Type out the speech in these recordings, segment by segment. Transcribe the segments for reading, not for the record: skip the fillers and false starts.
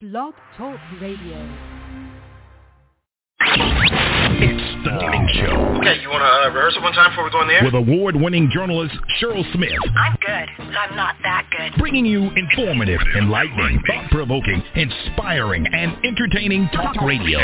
Blog Talk Radio. It's the morning show. Okay, you want to rehearse it one time before we go in the air? With award-winning journalist Cheryl Smith. I'm good, but I'm not that good. Bringing you informative, enlightening, thought-provoking, inspiring, and entertaining talk radio.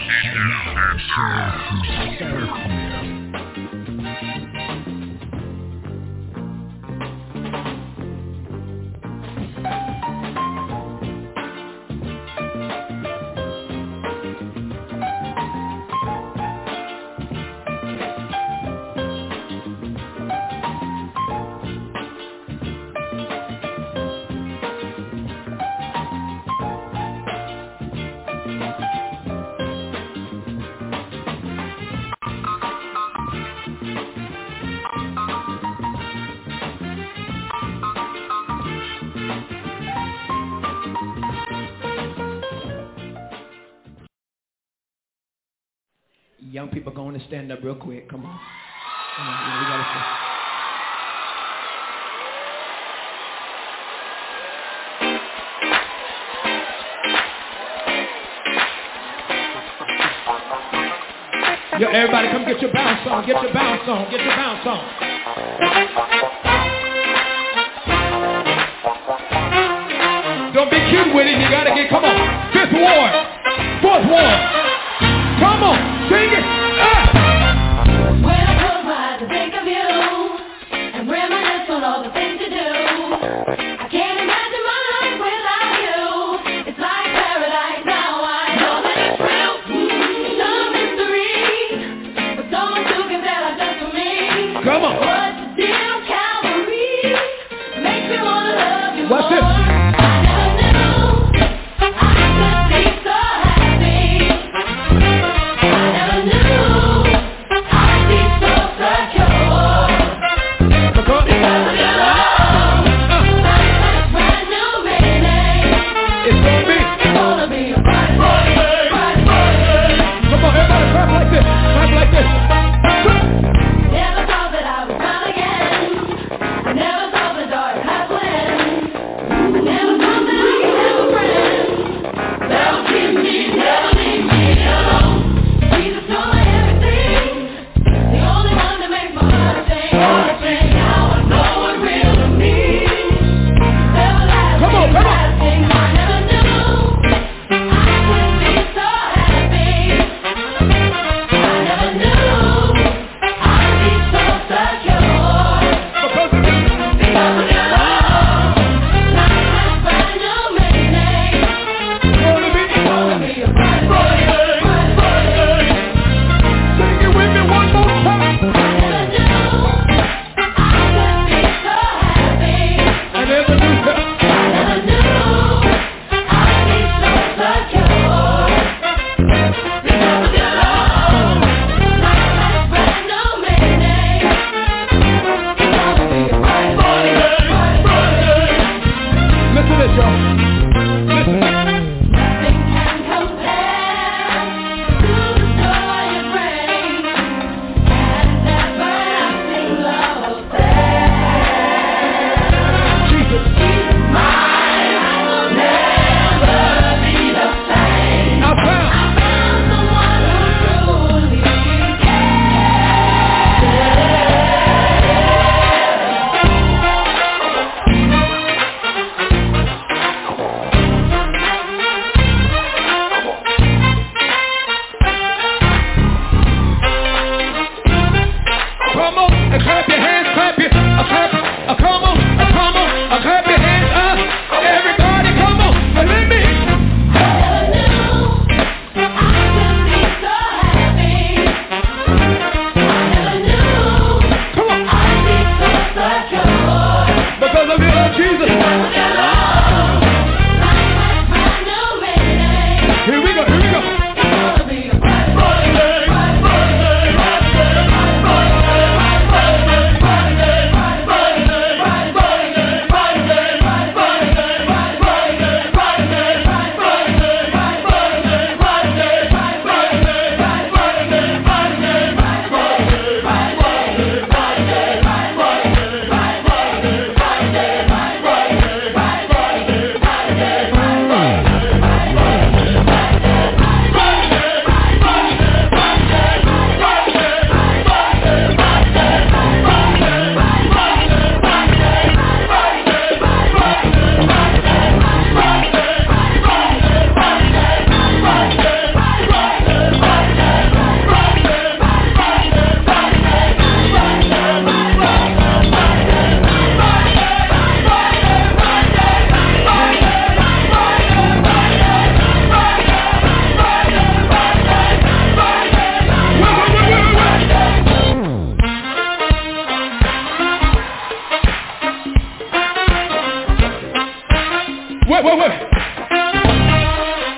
Young people going to stand up real quick. Come on. Come on. We gotta Yo, everybody come get your bounce on. Get your bounce on. Get your bounce on. Don't be cute with it. You gotta get, come on. Fifth ward. Fourth ward. Come on, sing it! When I close my eyes and think of you and reminisce on all the things you do, I can't imagine my life without you. It's like paradise now, I know that it's real. It's no mystery, but someone who can tell us just for me. Come on! What's the deal, Calvary? Makes me wanna love you What's more. this? I never knew I could be so happy. I never knew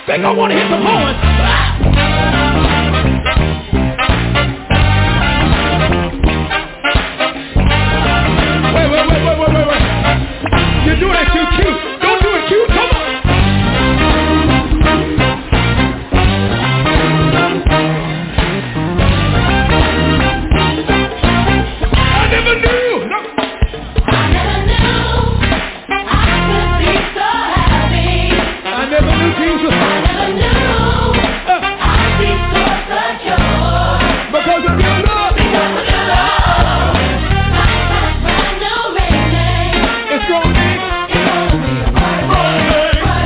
They gonna want to hit some horns. Wait. You do that too cute. Don't do it cute. Come on. I never knew I could be so happy. I never knew Jesus. I never knew I'd be so secure. Because of your love. Because of your love. Life has brand new meaning. It's gonna be a party.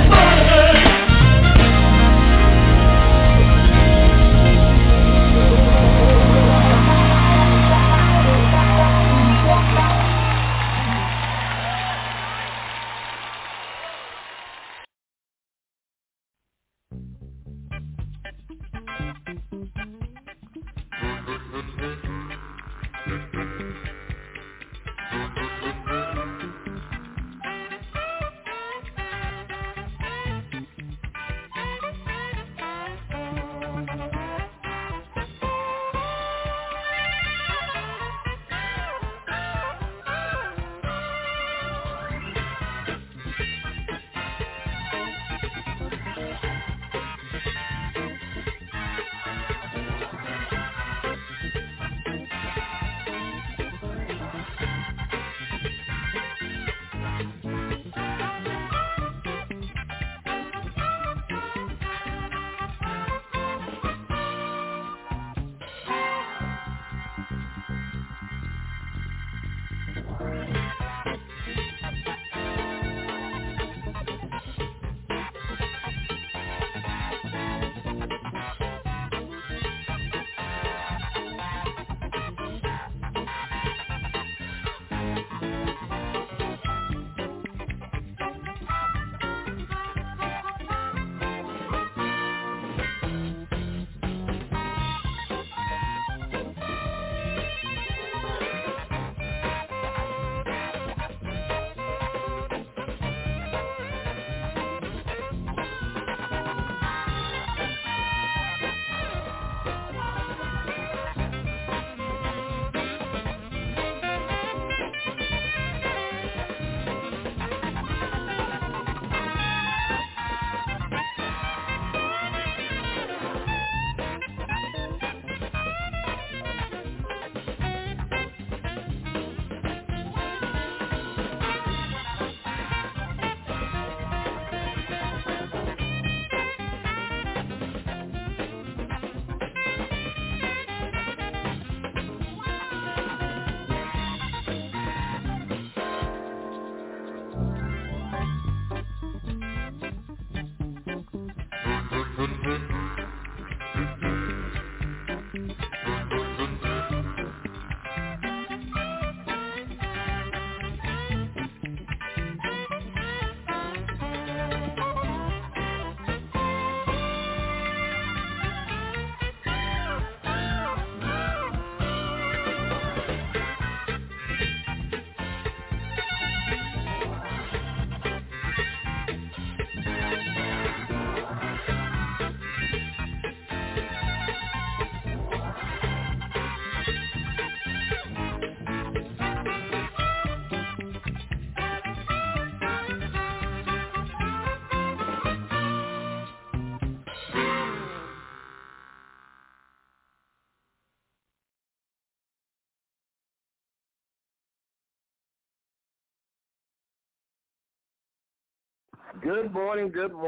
Good morning.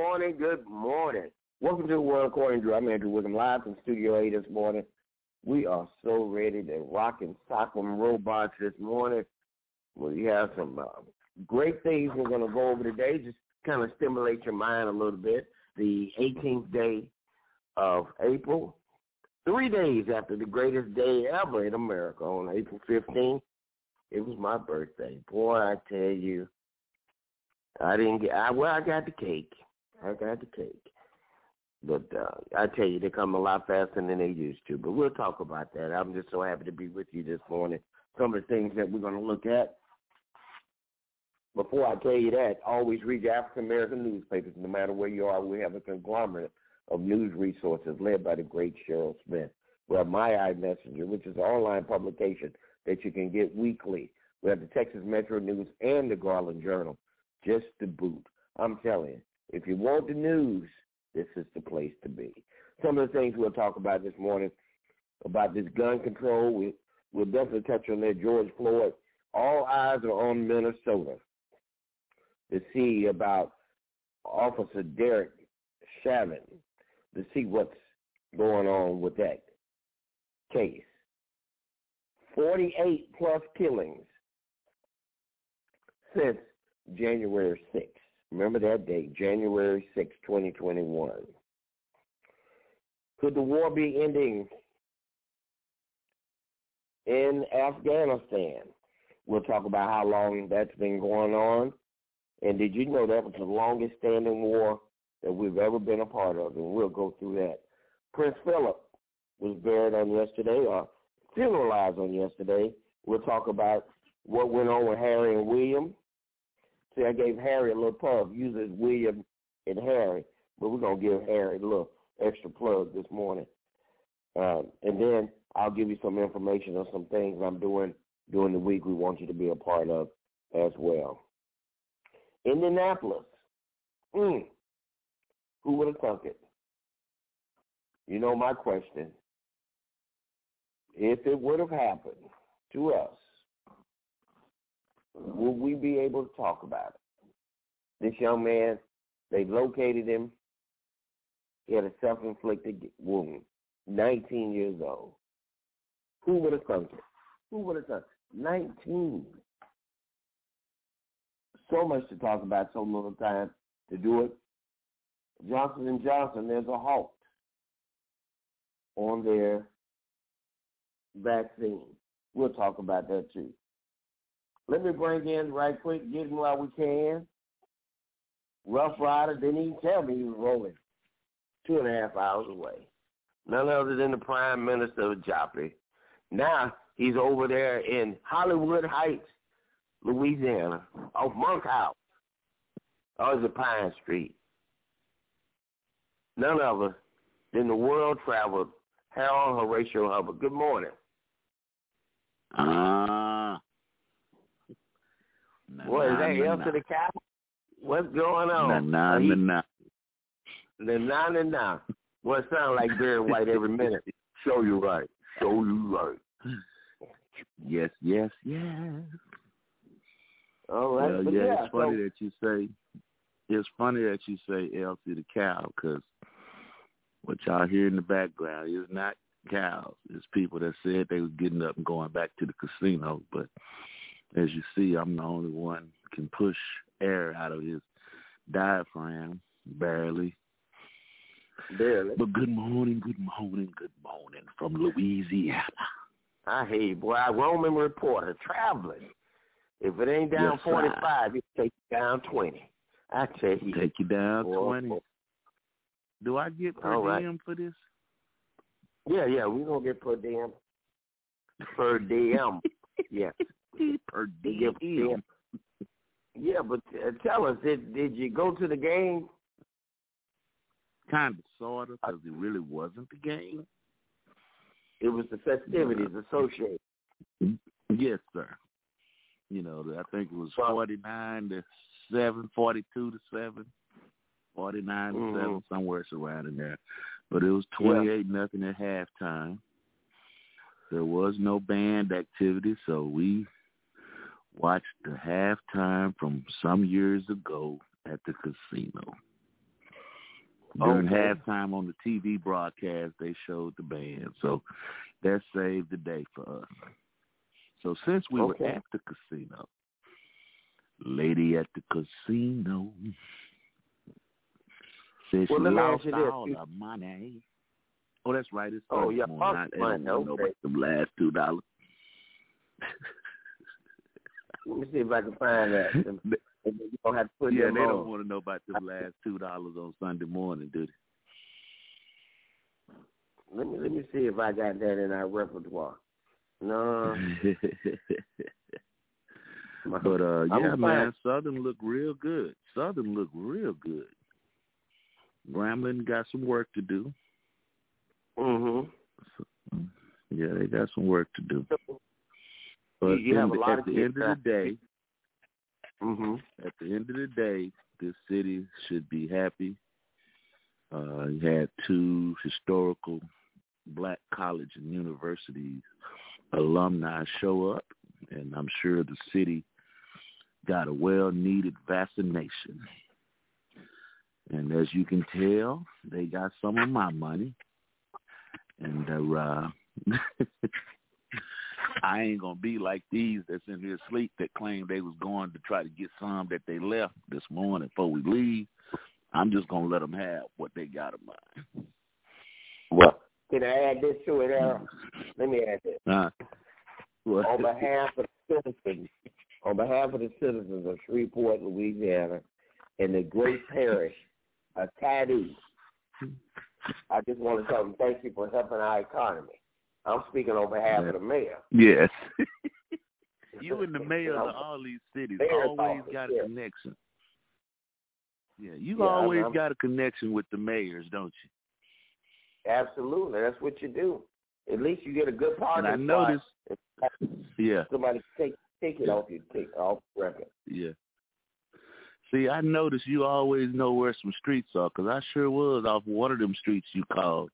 Welcome to the World According to Drew. I'm Andrew William, live from Studio A this morning. We are so ready to rock and sock them robots this morning. We have some great things we're going to go over today. Just kind of stimulate your mind a little bit. The 18th day of April, 3 days after the greatest day ever in America, on April 15th, it was my birthday. Boy, I tell you, I got the cake. But I tell you, they come a lot faster than they used to. But we'll talk about that. I'm just so happy to be with you this morning. Some of the things that we're going to look at. before I tell you that, always read your African-American newspapers. No matter where you are, we have a conglomerate of news resources led by the great Cheryl Smith. We have My Eye Messenger, which is an online publication that you can get weekly. We have the Texas Metro News and the Garland Journal, just to boot. I'm telling you, if you want the news, this is the place to be. Some of the things we'll talk about this morning about this gun control, we'll definitely touch on that. George Floyd. All eyes are on Minnesota to see about Officer Derek Chauvin, to see what's going on with that case. 48 plus killings since January 6th. Remember that date, January 6, 2021. Could the war be ending in Afghanistan? We'll talk about how long that's been going on. And did you know that was the longest standing war that we've ever been a part of? And we'll go through that. Prince Philip was buried on yesterday, or funeralized on yesterday. We'll talk about what went on with Harry and William. See, I gave Harry a little pub, uses William and Harry, but we're going to give Harry a little extra plug this morning. And then I'll give you some information on some things I'm doing during the week we want you to be a part of as well. Indianapolis. Who would have thunk it? You know my question. If it would have happened to us, will we be able to talk about it? This young man, they located him. He had a self-inflicted wound, 19 years old. Who would have thunk it? Who would have thunk it? 19. So much to talk about, so little time to do it. Johnson & Johnson, there's a halt on their vaccine. We'll talk about that too. Let me bring in right quick, get him while we can. Rough Rider didn't even tell me he was rolling 2.5 hours away. None other than the Prime Minister of Joplin. Now he's over there in Hollywood Heights, Louisiana, off Monkhouse. Oh, it's a Pine Street. None other than the world traveled Harold Horatio Hubbard. Good morning. What is that? L to the cap? What's going on? Nah. Well, it sounds like Barry White every minute. Show you right. Yes. All right. Well, yeah, it's funny that you say. It's funny that you say L to the cow, because what y'all hear in the background is not cows. It's people that said they was getting up and going back to the casino. But as you see, I'm the only one who can push air out of his diaphragm, barely. But good morning from Louisiana. I hear you, boy. I Roman reporter traveling. If it ain't down 45, it take you down 20. I tell you. Take you down 20. Do I get per diem for this? Yeah, we're going to get per diem. Per diem. Yes. Per diem. Yeah, but tell us, did you go to the game? Kind of, sort of, because it really wasn't the game. It was the festivities associated. Yes, sir. You know, I think it was 49-7, 42-7, 49-7, somewhere surrounding there. But it was 28-0 at halftime. There was no band activity, so we watched the halftime from some years ago at the casino. During halftime on the TV broadcast, they showed the band. So that saved the day for us. So since we were at the casino, lady at the casino said she lost all the money. Oh, that's right. It's money. I don't know about the last $2. Let me see if I can find that. You don't have to put they don't want to know about the last $2 on Sunday morning, do they? Let me see if I got that in our repertoire. No. But, yeah, man, Southern look real good. Grambling got some work to do. Mm-hmm. So, yeah, they got some work to do. But you have a lot at the end of the day, mm-hmm. At the end of the day, this city should be happy. You had 2 historical black college and universities alumni show up, and I'm sure the city got a well-needed vaccination. And as you can tell, they got some of my money. And I ain't going to be like these that's in here asleep that claim they was going to try to get some that they left this morning before we leave. I'm just going to let them have what they got of mine. Well, can I add this to it, Errol? Let me add this. On behalf of the citizens of Shreveport, Louisiana, and the great parish of Caddo, I just want to tell them thank you for helping our economy. I'm speaking on behalf of the mayor. Yes. You and the mayors of all these cities always got a connection. Yeah, you always got a connection with the mayors, don't you? Absolutely. That's what you do. At least you get a good party. And I noticed. Yeah. Somebody take it off record. Yeah. See, I noticed you always know where some streets are, because I sure was off one of them streets you called.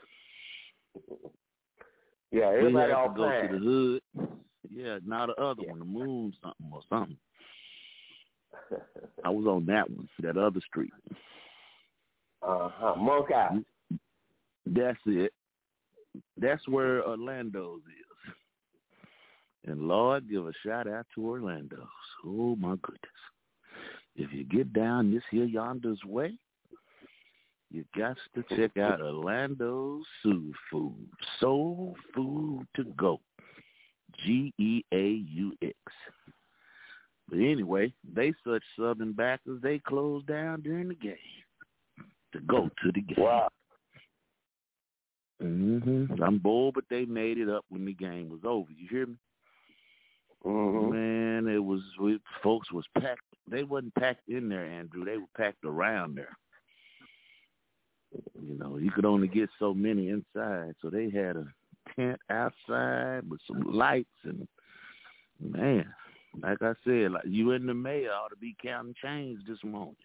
Yeah, everybody all all go to the hood. Yeah, now the other one, the moon something or something. I was on that one, that other street. Monk Out. That's it. That's where Orlando's is. And Lord, give a shout out to Orlando's. Oh my goodness. If you get down this here yonder's way, you got to check out Orlando's Soul Food. Soul Food to Go. GEAUX. But anyway, they such Southern backers, they closed down during the game to go to the game. Wow. Mm-hmm. I'm bored, but they made it up when the game was over. You hear me? Mm-hmm. Man, folks was packed. They wasn't packed in there, Andrew. They were packed around there. You know, you could only get so many inside, so they had a tent outside with some lights, and man, like I said, like you and the mayor ought to be counting change this morning.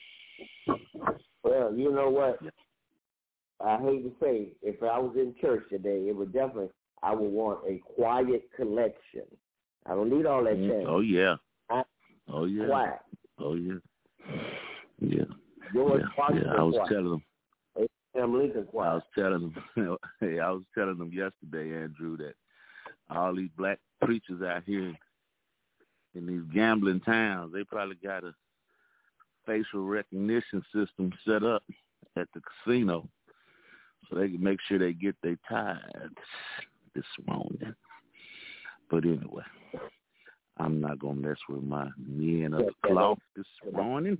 Well, you know what? I hate to say, if I was in church today, I would want a quiet collection. I don't need all that change. Oh yeah. Quiet. Oh yeah. Yeah. George yeah. I was telling them. Lincoln quiet. I was telling them yesterday, Andrew, that all these black preachers out here in these gambling towns, they probably got a facial recognition system set up at the casino so they can make sure they get their tithes this morning. But anyway, I'm not going to mess with my men of the cloth this morning.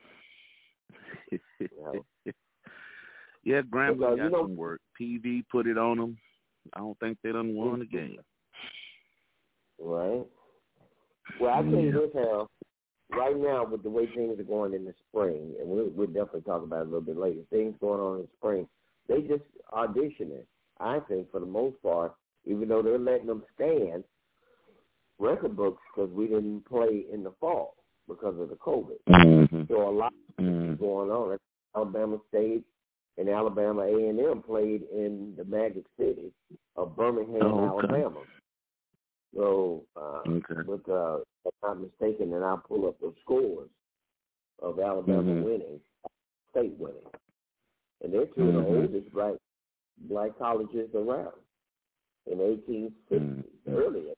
Yeah, Grambling got some work. PV put it on them. I don't think they done won the game. Right. Well, I'll tell you this, Hal. Right now, with the way things are going in the spring, and we'll definitely talk about it a little bit later, things going on in the spring, they just auditioning, I think, for the most part, even though they're letting them stand, record books, because we didn't play in the fall because of the COVID. Mm-hmm. So a lot of things going on. Alabama State and Alabama A&M played in the Magic City of Birmingham, Alabama. So, if I'm not mistaken, then I'll pull up the scores of Alabama winning, State winning. And they're two of the oldest black colleges around in 1860, earlier.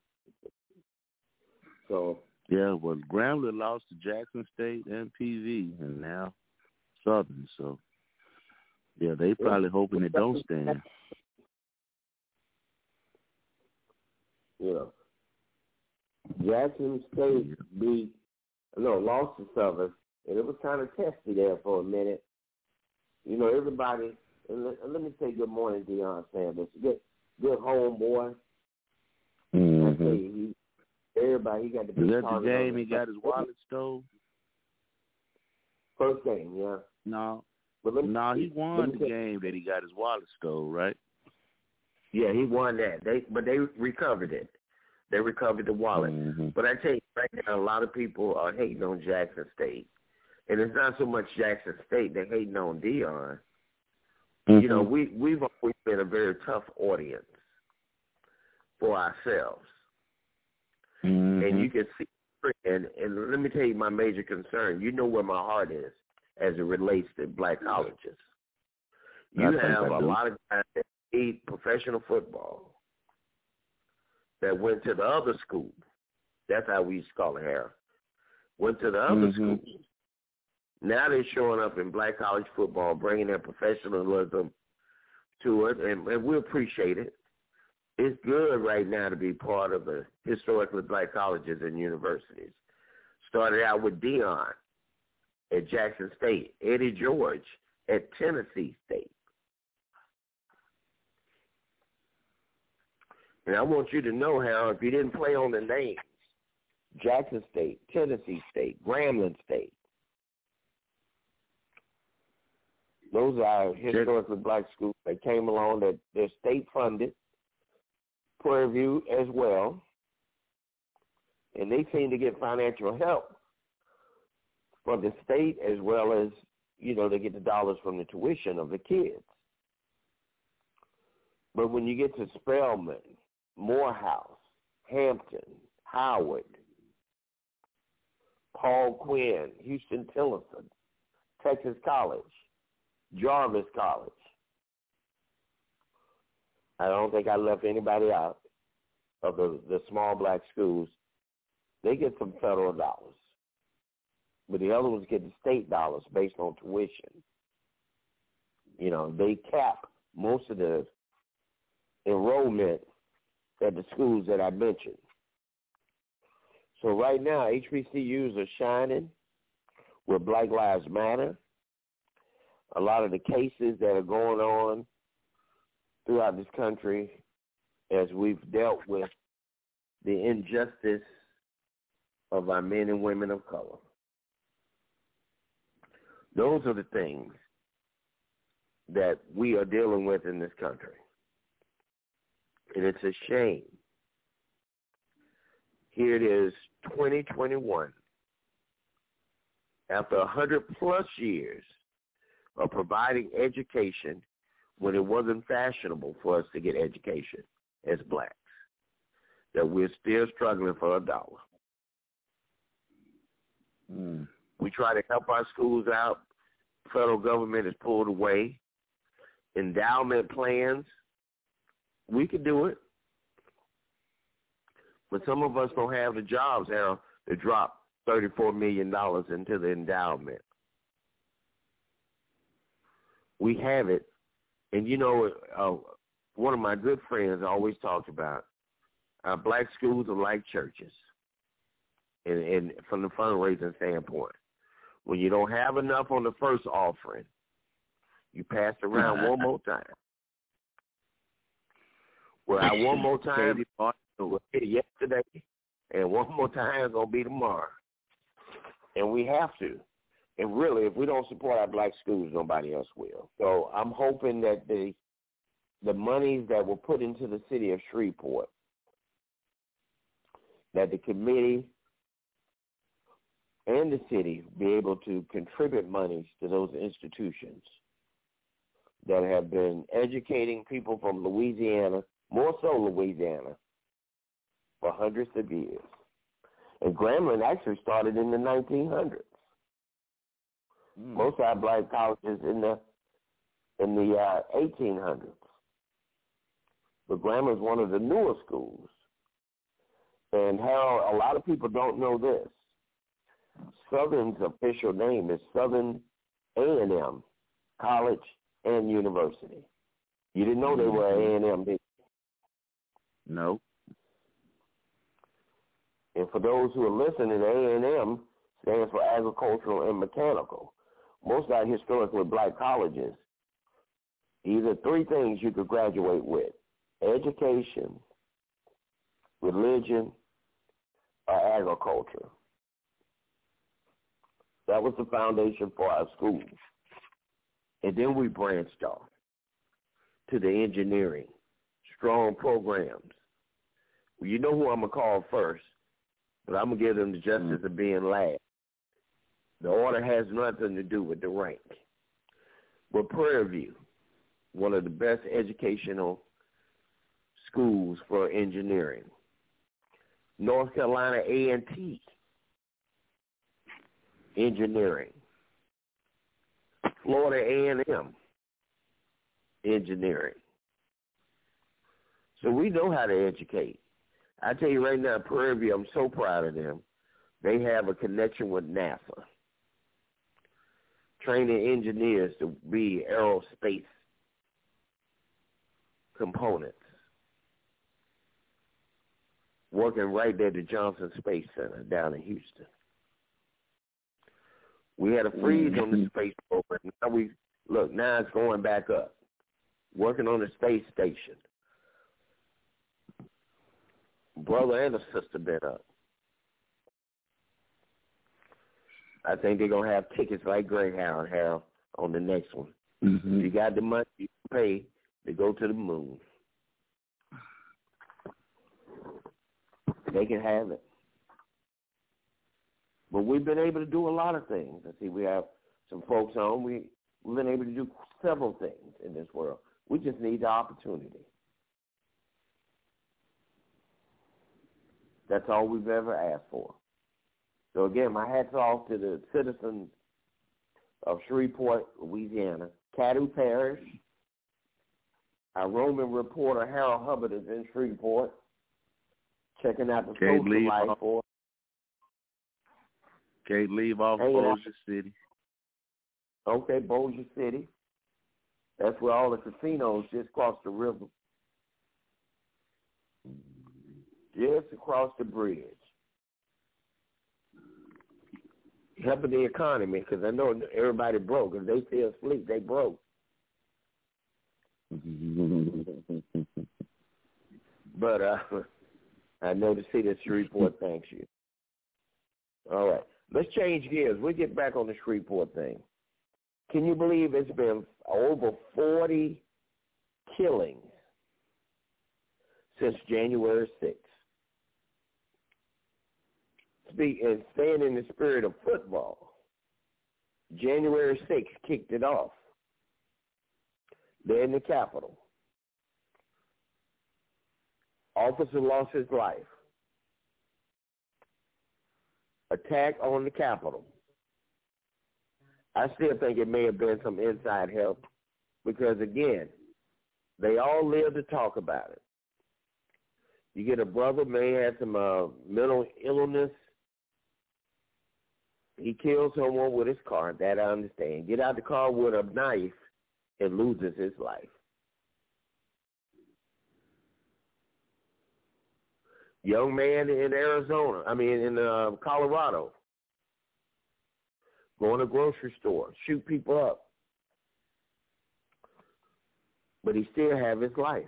So, yeah, well, Grambling lost to Jackson State and PV, and now Southern. So, yeah, they probably hoping it don't stand. You know, Jackson State lost to Southern, and it was kind of testy there for a minute. You know, everybody, and let me say good morning, Deion Sanders. Good homeboy. I tell you, Everybody, he got the big Is that target. the game he got his wallet stole? First game, yeah. No. But He won the game that he got his wallet stole, right? Yeah, he won that. They recovered it. They recovered the wallet. Mm-hmm. But I tell you right now, a lot of people are hating on Jackson State. And it's not so much Jackson State, they're hating on Deion. Mm-hmm. You know, we've always been a very tough audience for ourselves. Mm-hmm. And you can see, and let me tell you my major concern. You know where my heart is as it relates to black colleges. You have a lot of guys that played professional football that went to the other school. That's how we used to call it here. Went to the other school. Now they're showing up in black college football, bringing their professionalism to it, and we appreciate it. It's good right now to be part of the historically black colleges and universities. Started out with Deion at Jackson State, Eddie George at Tennessee State. And I want you to know how, if you didn't play on the names, Jackson State, Tennessee State, Grambling State, those are historically black schools that came along that they're state-funded, Prairie View as well, and they seem to get financial help from the state as well as, you know, they get the dollars from the tuition of the kids. But when you get to Spelman, Morehouse, Hampton, Howard, Paul Quinn, Houston Tillotson, Texas College, Jarvis College. I don't think I left anybody out of the small black schools. They get some federal dollars. But the other ones get the state dollars based on tuition. You know, they cap most of the enrollment at the schools that I mentioned. So right now, HBCUs are shining with Black Lives Matter. A lot of the cases that are going on throughout this country as we've dealt with the injustice of our men and women of color. Those are the things that we are dealing with in this country. And it's a shame. Here it is, 2021. After 100-plus years of providing education when it wasn't fashionable for us to get education as blacks, that we're still struggling for a dollar. We try to help our schools out. Federal government is pulled away. Endowment plans, we could do it. But some of us don't have the jobs now to drop $34 million into the endowment. We have it. And, you know, one of my good friends always talks about black schools are like churches, and from the fundraising standpoint. When you don't have enough on the first offering, you pass it around one more time. Well, one more time was yesterday, and one more time is going to be tomorrow. And we have to. And really, if we don't support our black schools, nobody else will. So I'm hoping that the monies that were put into the city of Shreveport, that the committee and the city be able to contribute monies to those institutions that have been educating people from Louisiana, more so Louisiana, for hundreds of years. And Grambling actually started in the 1900s. Most of our black colleges in the 1800s. But Grambling is one of the newer schools. And Harold, a lot of people don't know this. Southern's official name is Southern A&M College and University. You didn't know they were A&M, did you? No. And for those who are listening, A&M stands for Agricultural and Mechanical. Most of our historically black colleges, these are three things you could graduate with: education, religion, or agriculture. That was the foundation for our schools. And then we branched off to the engineering, strong programs. Well, you know who I'm going to call first, but I'm going to give them the justice of being last. The order has nothing to do with the rank. But Prairie View, one of the best educational schools for engineering. North Carolina A&T, engineering. Florida A&M, engineering. So we know how to educate. I tell you right now, Prairie View, I'm so proud of them. They have a connection with NASA, training engineers to be aerospace components, working right there at the Johnson Space Center down in Houston. We had a freeze on the space program. Now it's going back up, working on the space station. Brother and a sister been up. I think they're going to have tickets like Greyhound have on the next one. Mm-hmm. You got the money, you can pay to go to the moon. They can have it. But we've been able to do a lot of things. I see we have some folks on. We've been able to do several things in this world. We just need the opportunity. That's all we've ever asked for. So, again, my hat's off to the citizens of Shreveport, Louisiana, Caddo Parish. Our Roman reporter, Harold Hubbard, is in Shreveport, checking out the social life for. Can't leave off Bossier City. Okay, Bossier City. That's where all the casinos just cross the river. Just across the bridge. Helping the economy, because I know everybody broke. If they still asleep, they broke. But I know the city of Shreveport thanks you. All right. Let's change gears. We'll get back on the Shreveport thing. Can you believe it's been over 40 killings since January 6th? And staying in the spirit of football, January 6th kicked it off. There in the Capitol. Officer lost his life. Attack on the Capitol. I still think it may have been some inside help because, again, they all live to talk about it. You get a brother may have some mental illness. He kills someone with his car, that I understand. Get out the car with a knife and loses his life. Young man in Colorado, going to a grocery store, shoot people up. But he still have his life.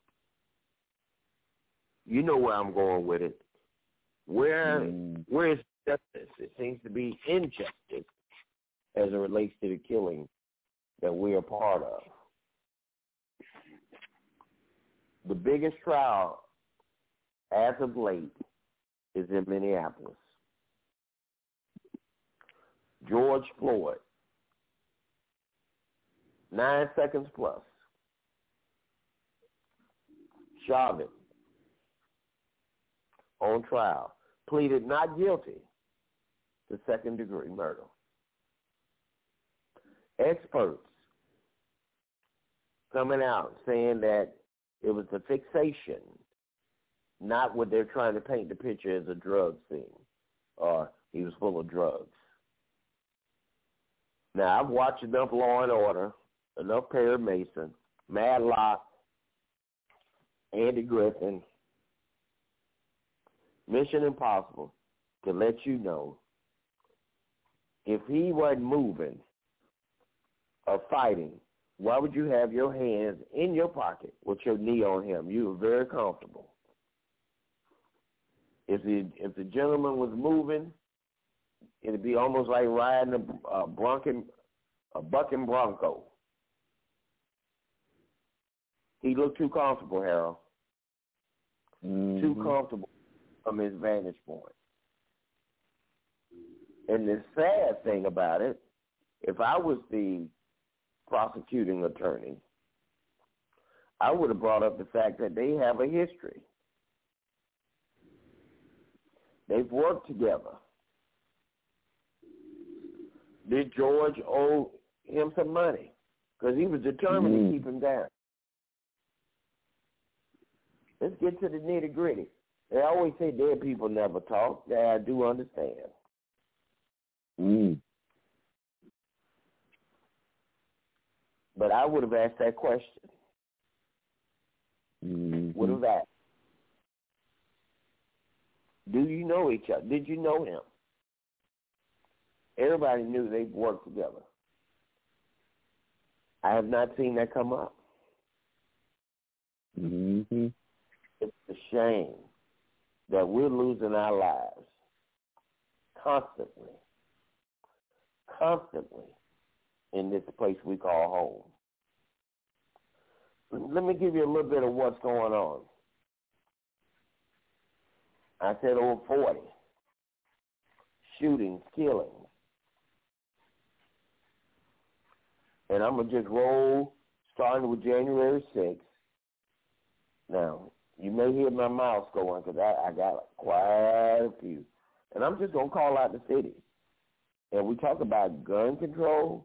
You know where I'm going with it. Where is justice? It seems to be injustice as it relates to the killing that we are part of. The biggest trial as of late is in Minneapolis. George Floyd, 9 seconds plus. Chauvin, on trial, pleaded not guilty to second-degree murder. Experts coming out saying that it was the fixation, not what they're trying to paint the picture as a drug scene or he was full of drugs. Now, I've watched enough Law and Order, enough Perry Mason, Matlock, Andy Griffin, Mission Impossible to let you know if he wasn't moving or fighting, why would you have your hands in your pocket with your knee on him? You were very comfortable. If the gentleman was moving, it'd be almost like riding a bucking bronco. He looked too comfortable, Harold. Mm-hmm. Too comfortable from his vantage point. And the sad thing about it, if I was the prosecuting attorney, I would have brought up the fact that they have a history. They've worked together. Did George owe him some money? Because he was determined to keep him down. Let's get to the nitty-gritty. They always say dead people never talk. Yeah, I do understand. But I would have asked that question. Would have asked. Do you know each other? Did you know him? Everybody knew they worked together. I have not seen that come up. It's a shame that we're losing our lives constantly in this place we call home. Let me give you a little bit of what's going on. I said over 40 shootings, killings. And I'm going to just roll, starting with January 6th. Now, you may hear my mouth going because I got quite a few. And I'm just going to call out the cities. And we talk about gun control.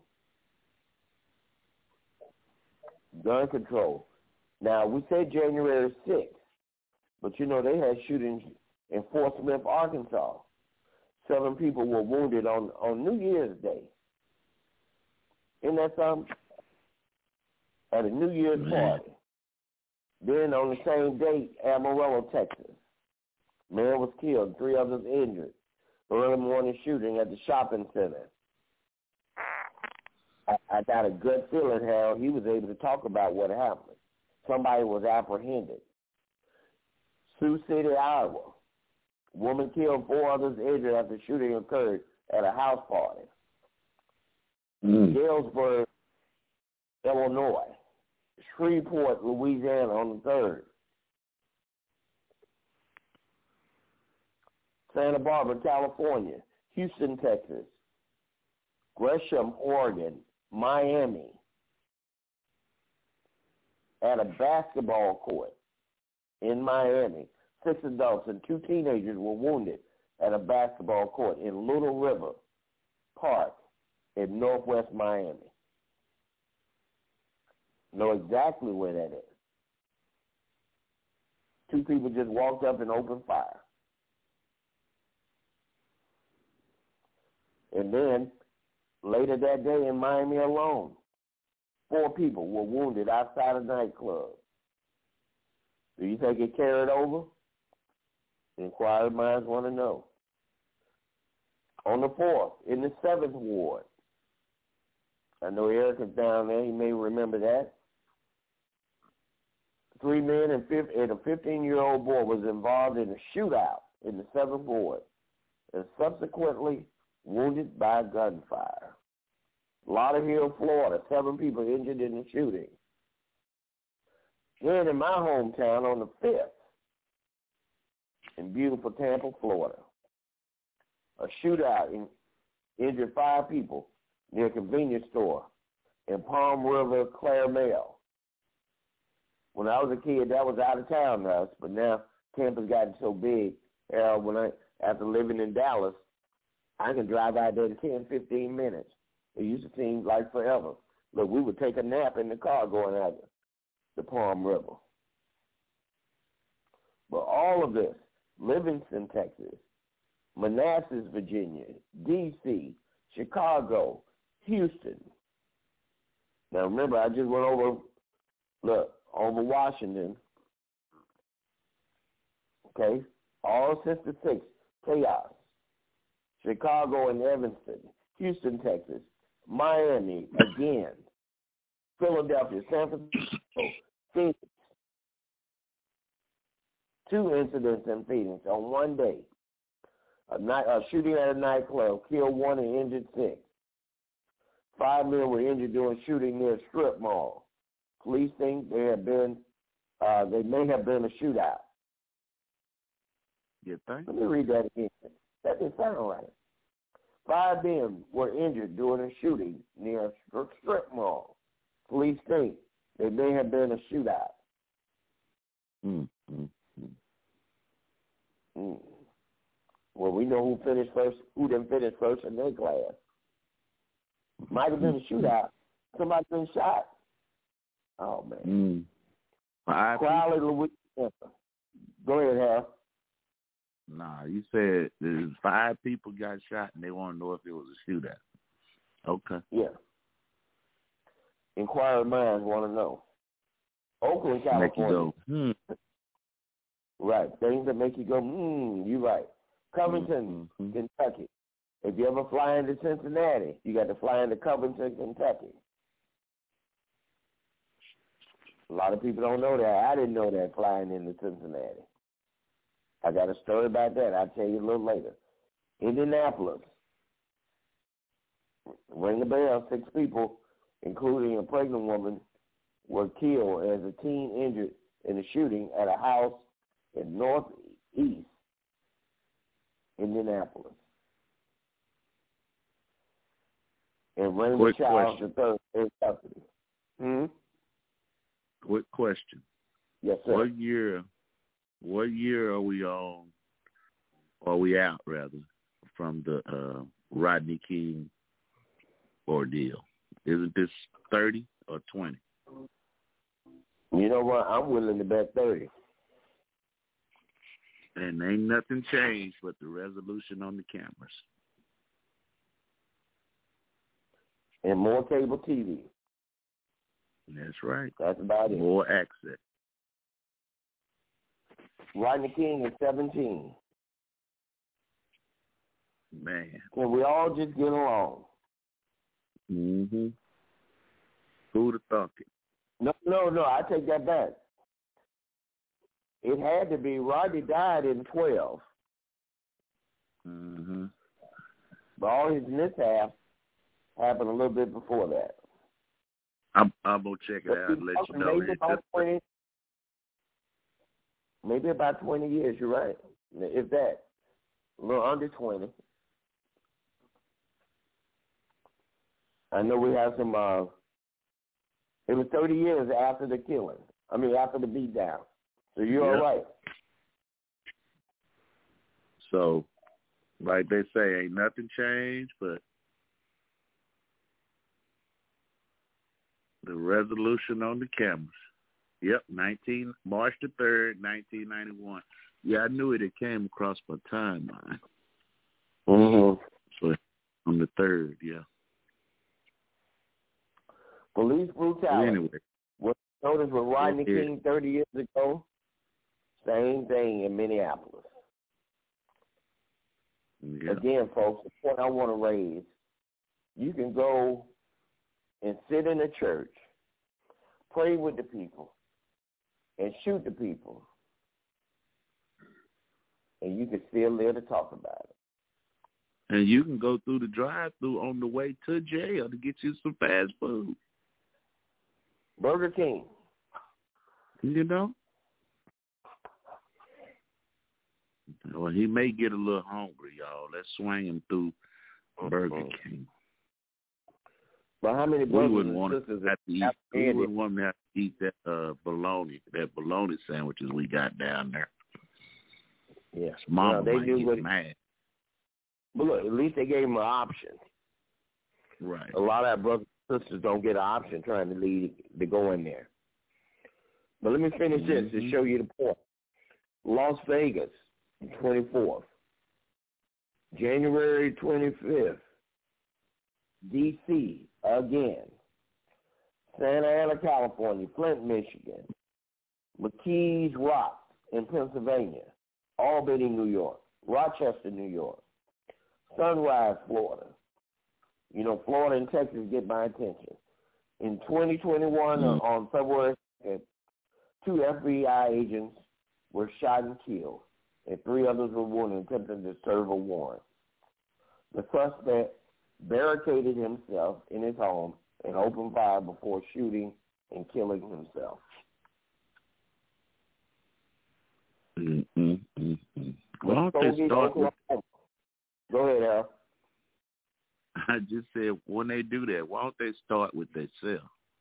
Gun control. Now, we said January 6th, but, you know, they had shootings in Fort Smith, Arkansas. 7 people were wounded on New Year's Day. Isn't that something? At a New Year's party. Then on the same day, Amarillo, Texas. Man was killed, 3 others injured. Early morning shooting at the shopping center. I got a gut feeling how he was able to talk about what happened. Somebody was apprehended. Sioux City, Iowa. Woman killed, 4 others injured after shooting occurred at a house party. Galesburg, Illinois. Shreveport, Louisiana on the 3rd. Santa Barbara, California. Houston, Texas. Gresham, Oregon. Miami. At a basketball court in Miami. 6 adults and 2 teenagers were wounded at a basketball court in Little River Park in northwest Miami. Know exactly where that is. 2 people just walked up and opened fire. And then, later that day in Miami alone, 4 people were wounded outside a nightclub. Do you think it carried over? Inquired minds want to know. On the 4th, in the 7th ward, I know Eric is down there. You may remember that. 3 men and a 15-year-old boy was involved in a shootout in the 7th ward and subsequently wounded by gunfire. Lauderhill, Florida, 7 people injured in the shooting. Then in my hometown on the 5th, in beautiful Tampa, Florida, a shootout injured 5 people near a convenience store in Palm River, Claremelle. When I was a kid, that was out of town to us, but now Tampa's gotten so big. After living in Dallas, I can drive out there in 10, 15 minutes. It used to seem like forever. Look, we would take a nap in the car going out the Palm River. But all of this, Livingston, Texas, Manassas, Virginia, D.C., Chicago, Houston. Now, remember, I just went over Washington. Okay? All since the 6th, chaos. Chicago and Evanston, Houston, Texas, Miami, again, Philadelphia, San Francisco, Phoenix. 2 incidents in Phoenix on one day. A shooting at a nightclub killed 1 and injured 6. 5 men were injured during shooting near a strip mall. Police think they may have been a shootout. You think? Let me read that again. That didn't sound right. 5 men were injured during a shooting near a strip mall. Police think they may have been a shootout. Well, we know who finished first, who didn't finish first in their class. Might have been a shootout. Somebody been shot. Oh, man. Crowley, Louisiana. Go ahead, Hal. Nah, you said there's 5 people got shot and they want to know if it was a shootout. Okay. Yeah. Inquiring minds want to know. Oakland, California. Make you go, Right. Things that make you go, you're right. Covington, Kentucky. If you ever fly into Cincinnati, you got to fly into Covington, Kentucky. A lot of people don't know that. I didn't know that flying into Cincinnati. I got a story about that. I'll tell you a little later. Indianapolis. Ring the bell. 6 people, including a pregnant woman, were killed as a teen injured in a shooting at a house in northeast Indianapolis. And Raymond Charles III is custody. Quick question. Yes, sir. What year are we on, or are we out, rather, from the Rodney King ordeal? Isn't this 30 or 20? You know what? I'm willing to bet 30. And ain't nothing changed but the resolution on the cameras. And more cable TV. That's right. That's about it. More access. Rodney King is 17. Man. Can we all just get along? Who'd have thought it? No, I take that back. It had to be. Rodney died in 12. But all his mishaps happened a little bit before that. I'm going to check it out and let you know. Maybe about 20 years, you're right. If that. A little under 20. I know we have some, it was 30 years after the killing. After the beatdown. So you're all right. So, like they say, ain't nothing changed, but the resolution on the cameras. Yep, March the 3rd, 1991. Yeah, I knew it. It came across my timeline. So on the 3rd, yeah. Police brutality. Anyway. What noticed with Rodney King 30 years ago? Same thing in Minneapolis. Yeah. Again, folks, the point I want to raise, you can go and sit in a church, pray with the people, and shoot the people, and you can still live to talk about it. And you can go through the drive-thru on the way to jail to get you some fast food. Burger King. You know? Well, he may get a little hungry, y'all. Let's swing him through Burger King. But how many we wouldn't brothers want and sisters to have to eat. We wouldn't want to have to eat that bologna sandwiches we got down there. Yeah, Mama they might do get what mad. But look, at least they gave him an option. Right. A lot of our brothers and sisters don't get an option trying to go in there. But let me finish this to show you the point. Las Vegas, 24th. January 25th. D.C. again. Santa Ana, California. Flint, Michigan. McKees Rock in Pennsylvania. Albany, New York. Rochester, New York. Sunrise, Florida. You know, Florida and Texas get my attention. In 2021, on February 2nd, 2 FBI agents were shot and killed, and 3 others were wounded attempting to serve a warrant. The suspect barricaded himself in his home and opened fire before shooting and killing himself. Why don't they start with... Go ahead, Al. I just said, when they do that, why don't they start with themselves?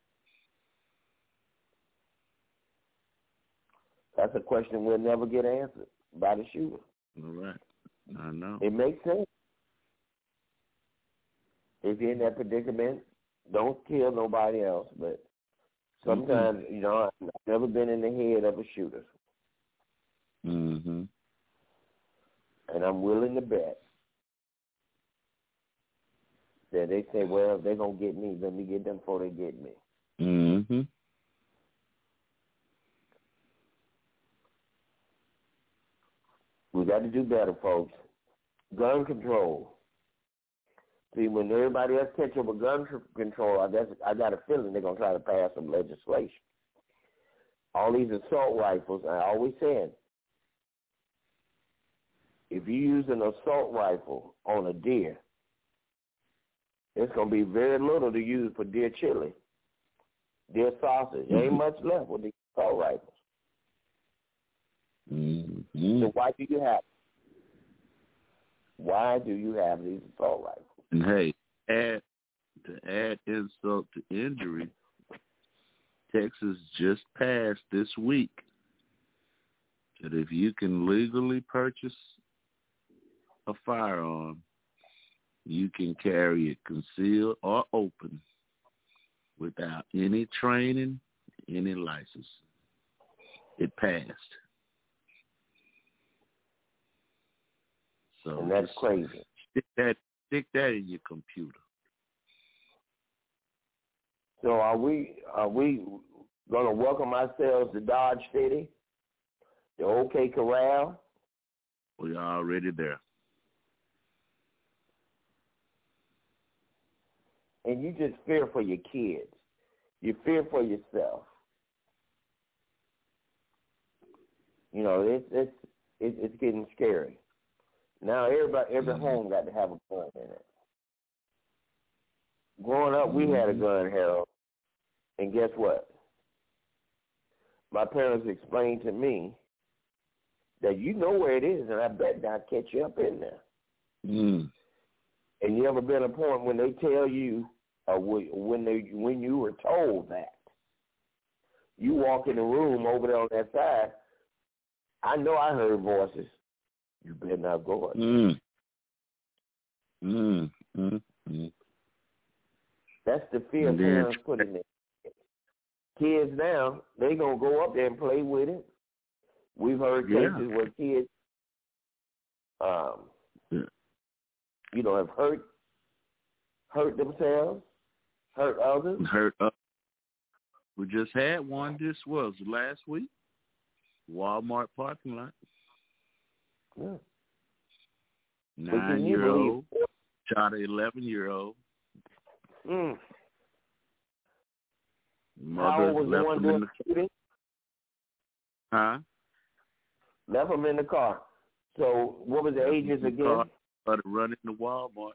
That's a question we'll never get answered by the shooter. All right. I know. It makes sense. If you're in that predicament, don't kill nobody else. But sometimes, you know, I've never been in the head of a shooter. Mm-hmm. And I'm willing to bet that they say, well, they're going to get me. Let me get them before they get me. Mm-hmm. We got to do better, folks. Gun control. See, when everybody else catch up with gun control, I got a feeling they're going to try to pass some legislation. All these assault rifles, I always said, if you use an assault rifle on a deer, it's going to be very little to use for deer chili, deer sausage. There ain't much left with the assault rifles. Mm-hmm. So why do you have it? Why do you have these assault rifles? And hey, to add insult to injury, Texas just passed this week that if you can legally purchase a firearm, you can carry it concealed or open without any training, any license. It passed. So and that's crazy. Stick that in your computer. So are we going to welcome ourselves to Dodge City, the OK Corral? We're already there. And you just fear for your kids. You fear for yourself. You know, it's getting scary. Now every home got to have a gun in it. Growing up, we had a gun, Harold, and guess what? My parents explained to me that you know where it is, and I bet they'll catch you up in there. Mm. And you ever been a point when they tell you, or when you were told that, you walk in the room over there on that side, I know I heard voices. You better not go in. That's the fear parents put in there. Kids now, they going to go up there and play with it. We've heard cases where kids, you know, have hurt themselves, hurt others. We just had one. This was last week. Walmart parking lot. Yeah. 9-year-old shot an 11-year-old. How old was the one doing the shooting? Huh? Left him in the car. So what was the ages again? Started running to Walmart.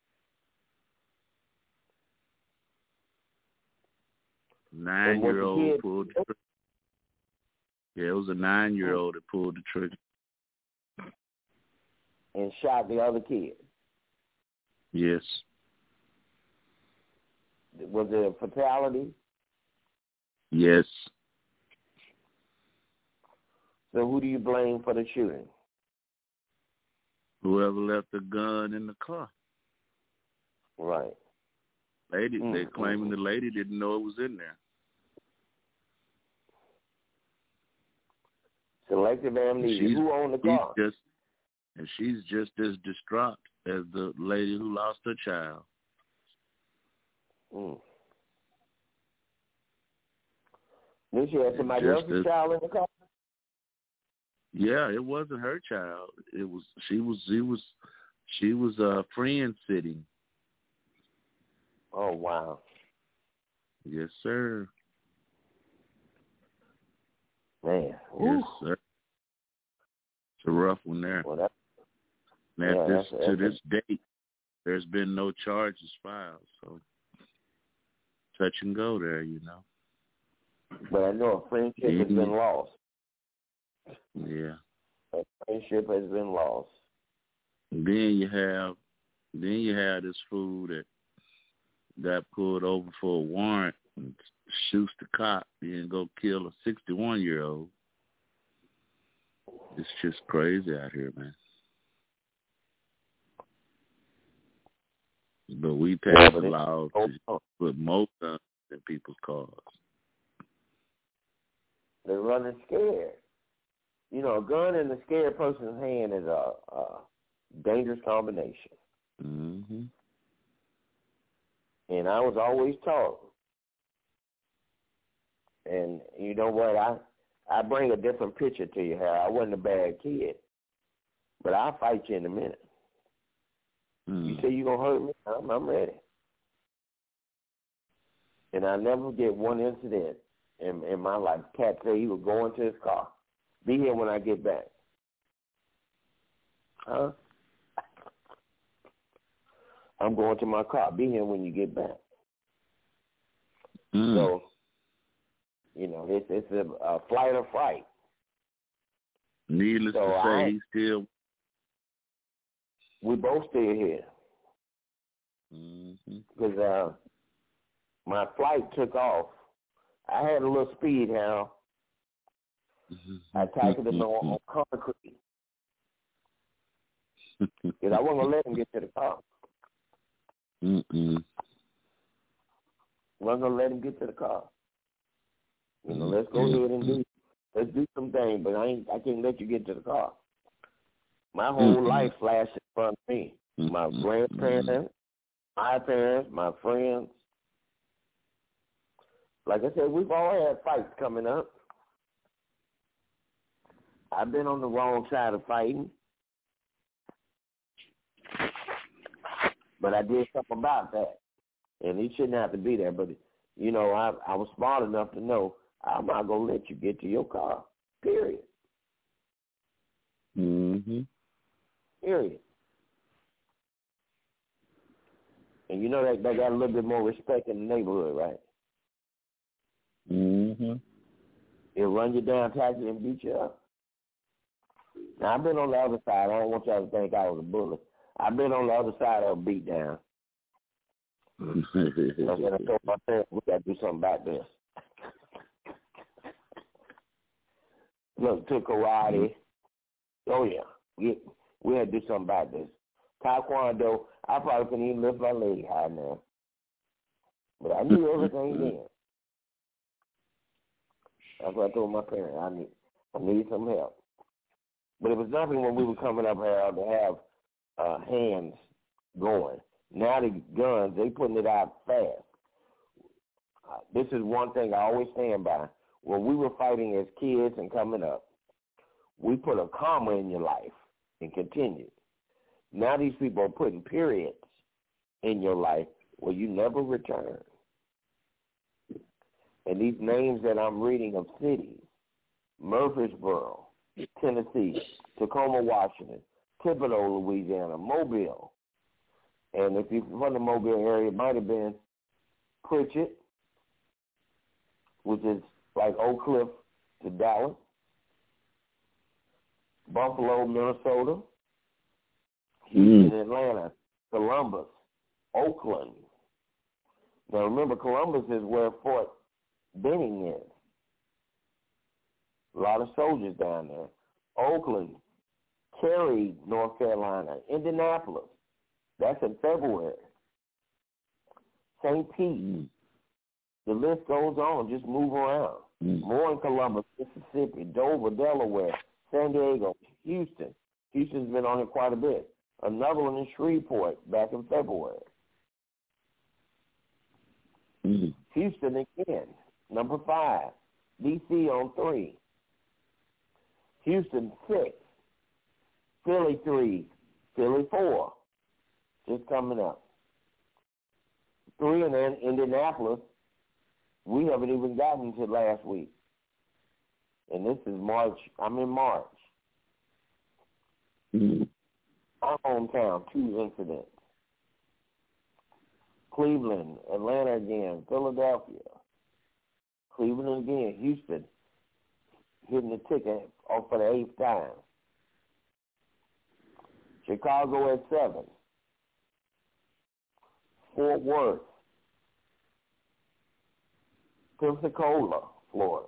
Nine-year-old pulled the trigger. Yeah, it was a 9-year-old that pulled the trigger. And shot the other kid. Yes. Was it a fatality? Yes. So who do you blame for the shooting? Whoever left the gun in the car. Right. Lady, they're claiming the lady didn't know it was in there. Selective amnesia. Who owned the car? She's just as distraught as the lady who lost her child. Did she have somebody else's child in the car? Yeah, it wasn't her child. It was she was friend sitting. Oh wow. Yes, sir. Man. Yes, sir. It's a rough one there. Well, to this date, there's been no charges filed, so touch and go there, you know. But I know a friendship has been lost. Yeah. A friendship has been lost. Then you have this fool that got pulled over for a warrant and shoots the cop and go kill a 61-year-old. It's just crazy out here, man. But we passed a law to put more guns in people's cars. They're running scared. You know, a gun in a scared person's hand is a dangerous combination. Mm-hmm. And I was always taught. And you know what? I bring a different picture to you, Harry. I wasn't a bad kid, but I'll fight you in a minute. You say you're going to hurt me? I'm ready. And I never forget one incident in my life. Cat said he was going to his car. Be here when I get back. Huh? I'm going to my car. Be here when you get back. So, you know, it's a flight or fight. Needless to say, we both still here. Because my flight took off. I had a little speed, Hal. I tackled him on concrete. Because I wasn't going to let him get to the car. Wasn't going to let him get to the car. You know, let's go ahead and let's do some things, but I can't let you get to the car. My whole life flashed in front of me. My grandparents, my parents, my friends. Like I said, we've all had fights coming up. I've been on the wrong side of fighting. But I did something about that. And he shouldn't have to be there. But, you know, I was smart enough to know I'm not going to let you get to your car, period. Period. And you know they got a little bit more respect in the neighborhood, right? They'll run you down, tackle you, and beat you up. Now, I've been on the other side. I don't want y'all to think I was a bully. I've been on the other side of a beat down. So when I told my parents, we got to do something about this. Look, took karate. Oh, yeah. We had to do something about this. Taekwondo, I probably couldn't even lift my leg high now. But I knew everything then. That's what I told my parents. I need some help. But it was nothing when we were coming up here to have hands going. Now the guns, they putting it out fast. This is one thing I always stand by. When we were fighting as kids and coming up, we put a comma in your life and continued. Now these people are putting periods in your life where you never return. And these names that I'm reading of cities, Murfreesboro, Tennessee, Tacoma, Washington, Thibodaux, Louisiana, Mobile. And if you're from the Mobile area, it might have been Pritchett, which is like Oak Cliff to Dallas, Buffalo, Minnesota, Houston, Atlanta, Columbus, Oakland. Now remember, Columbus is where Fort Benning is. A lot of soldiers down there. Oakland, Cary, North Carolina, Indianapolis. That's in February. St. Pete. The list goes on. Just move around. More in Columbus, Mississippi, Dover, Delaware, San Diego, Houston. Houston's been on it quite a bit. Another one in Shreveport back in February. Houston again, number 5. D.C. on 3. Houston 6. Philly 3. Philly 4. Just coming up. 3, and then Indianapolis, we haven't even gotten to last week. And this is March. I'm in March. Our hometown, 2 incidents. Cleveland, Atlanta again, Philadelphia. Cleveland again, Houston, hitting the ticket off for the 8th time. Chicago at 7. Fort Worth, Pensacola, Florida.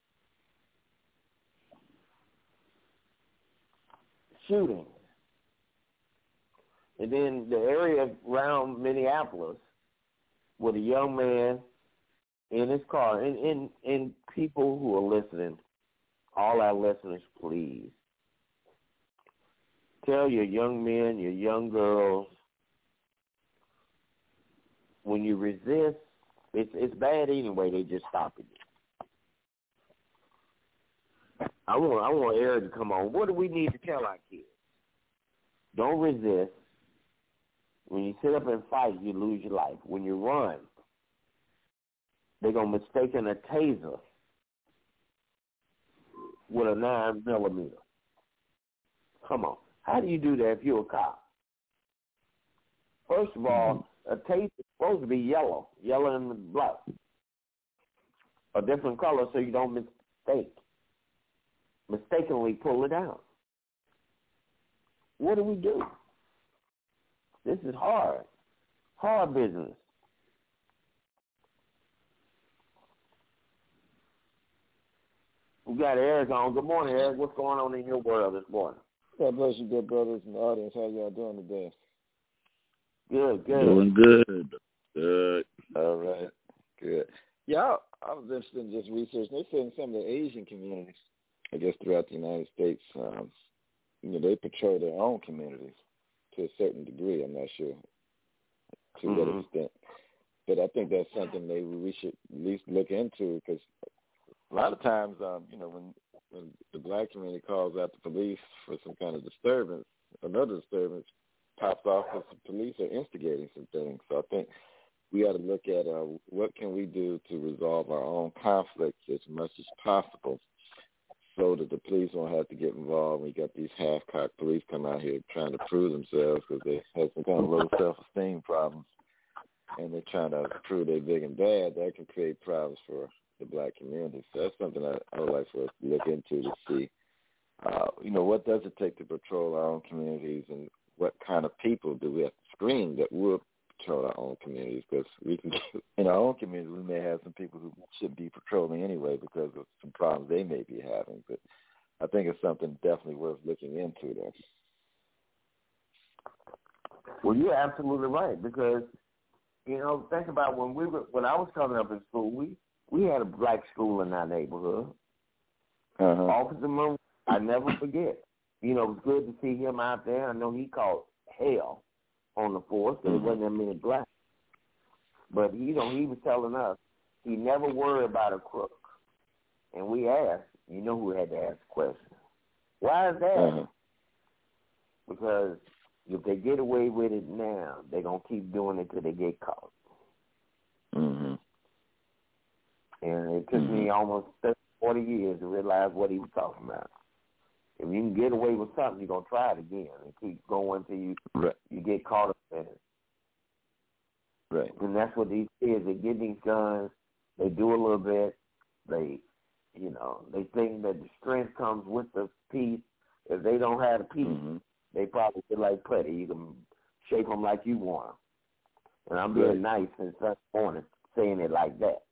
Shooting. And then the area around Minneapolis with a young man in his car. And people who are listening, all our listeners, please, tell your young men, your young girls, when you resist, it's bad anyway. They just stop it. I want Eric to come on. What do we need to tell our kids? Don't resist. When you sit up and fight, you lose your life. When you run, they're going to mistake a taser with a 9mm. Come on. How do you do that if you're a cop? First of all, a taser is supposed to be yellow and black, a different color so you don't mistakenly pull it out. What do we do? This is hard business. We got Eric on. Good morning, Eric. What's going on in your world this morning? God bless you, good brothers in the audience. How y'all doing today? Good. Doing good. Good. All right. Good. Yeah, I was interested in just researching. They said in some of the Asian communities, I guess throughout the United States, they patrol their own communities to a certain degree. I'm not sure to what extent. But I think that's something maybe we should at least look into, because a lot of times, when the black community calls out the police for some kind of disturbance, another disturbance pops off because the police are instigating some things. So I think we ought to look at what can we do to resolve our own conflicts as much as possible, so that the police won't have to get involved. We got these half-cocked police come out here trying to prove themselves because they have some kind of low self-esteem problems, and they're trying to prove they're big and bad. That can create problems for the black community. So that's something I would like for us to look into to see, what does it take to patrol our own communities, and what kind of people do we have to screen that will patrol our own communities? Because we can, in our own community, we may have some people who shouldn't be patrolling anyway because of some problems they may be having. But I think it's something definitely worth looking into there. Well, you're absolutely right, because, think about when I was coming up in school, we had a black school in our neighborhood. Officer Moon, I never forget. It was good to see him out there. I know he caught hell on the force because there wasn't that many blacks. But, he was telling us he never worried about a crook. And we asked, who had to ask the question. Why is that? Because if they get away with it now, they're going to keep doing it till they get caught. And it took me almost 30, 40 years to realize what he was talking about. If you can get away with something, you're going to try it again and keep going until you get caught up in it. Right. And that's what these kids, they get these guns, they do a little bit, they think that the strength comes with the piece. If they don't have the piece, they probably feel like putty. You can shape them like you want them. And I'm being nice since Sunday morning saying it like that.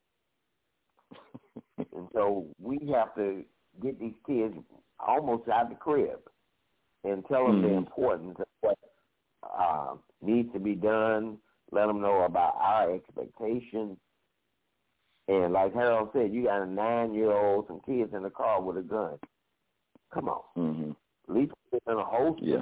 And so we have to get these kids almost out the crib and tell them the importance of what needs to be done, let them know about our expectations. And like Harold said, you got a 9-year-old, some kids in the car with a gun. Come on. At least put it in a holster. Yeah.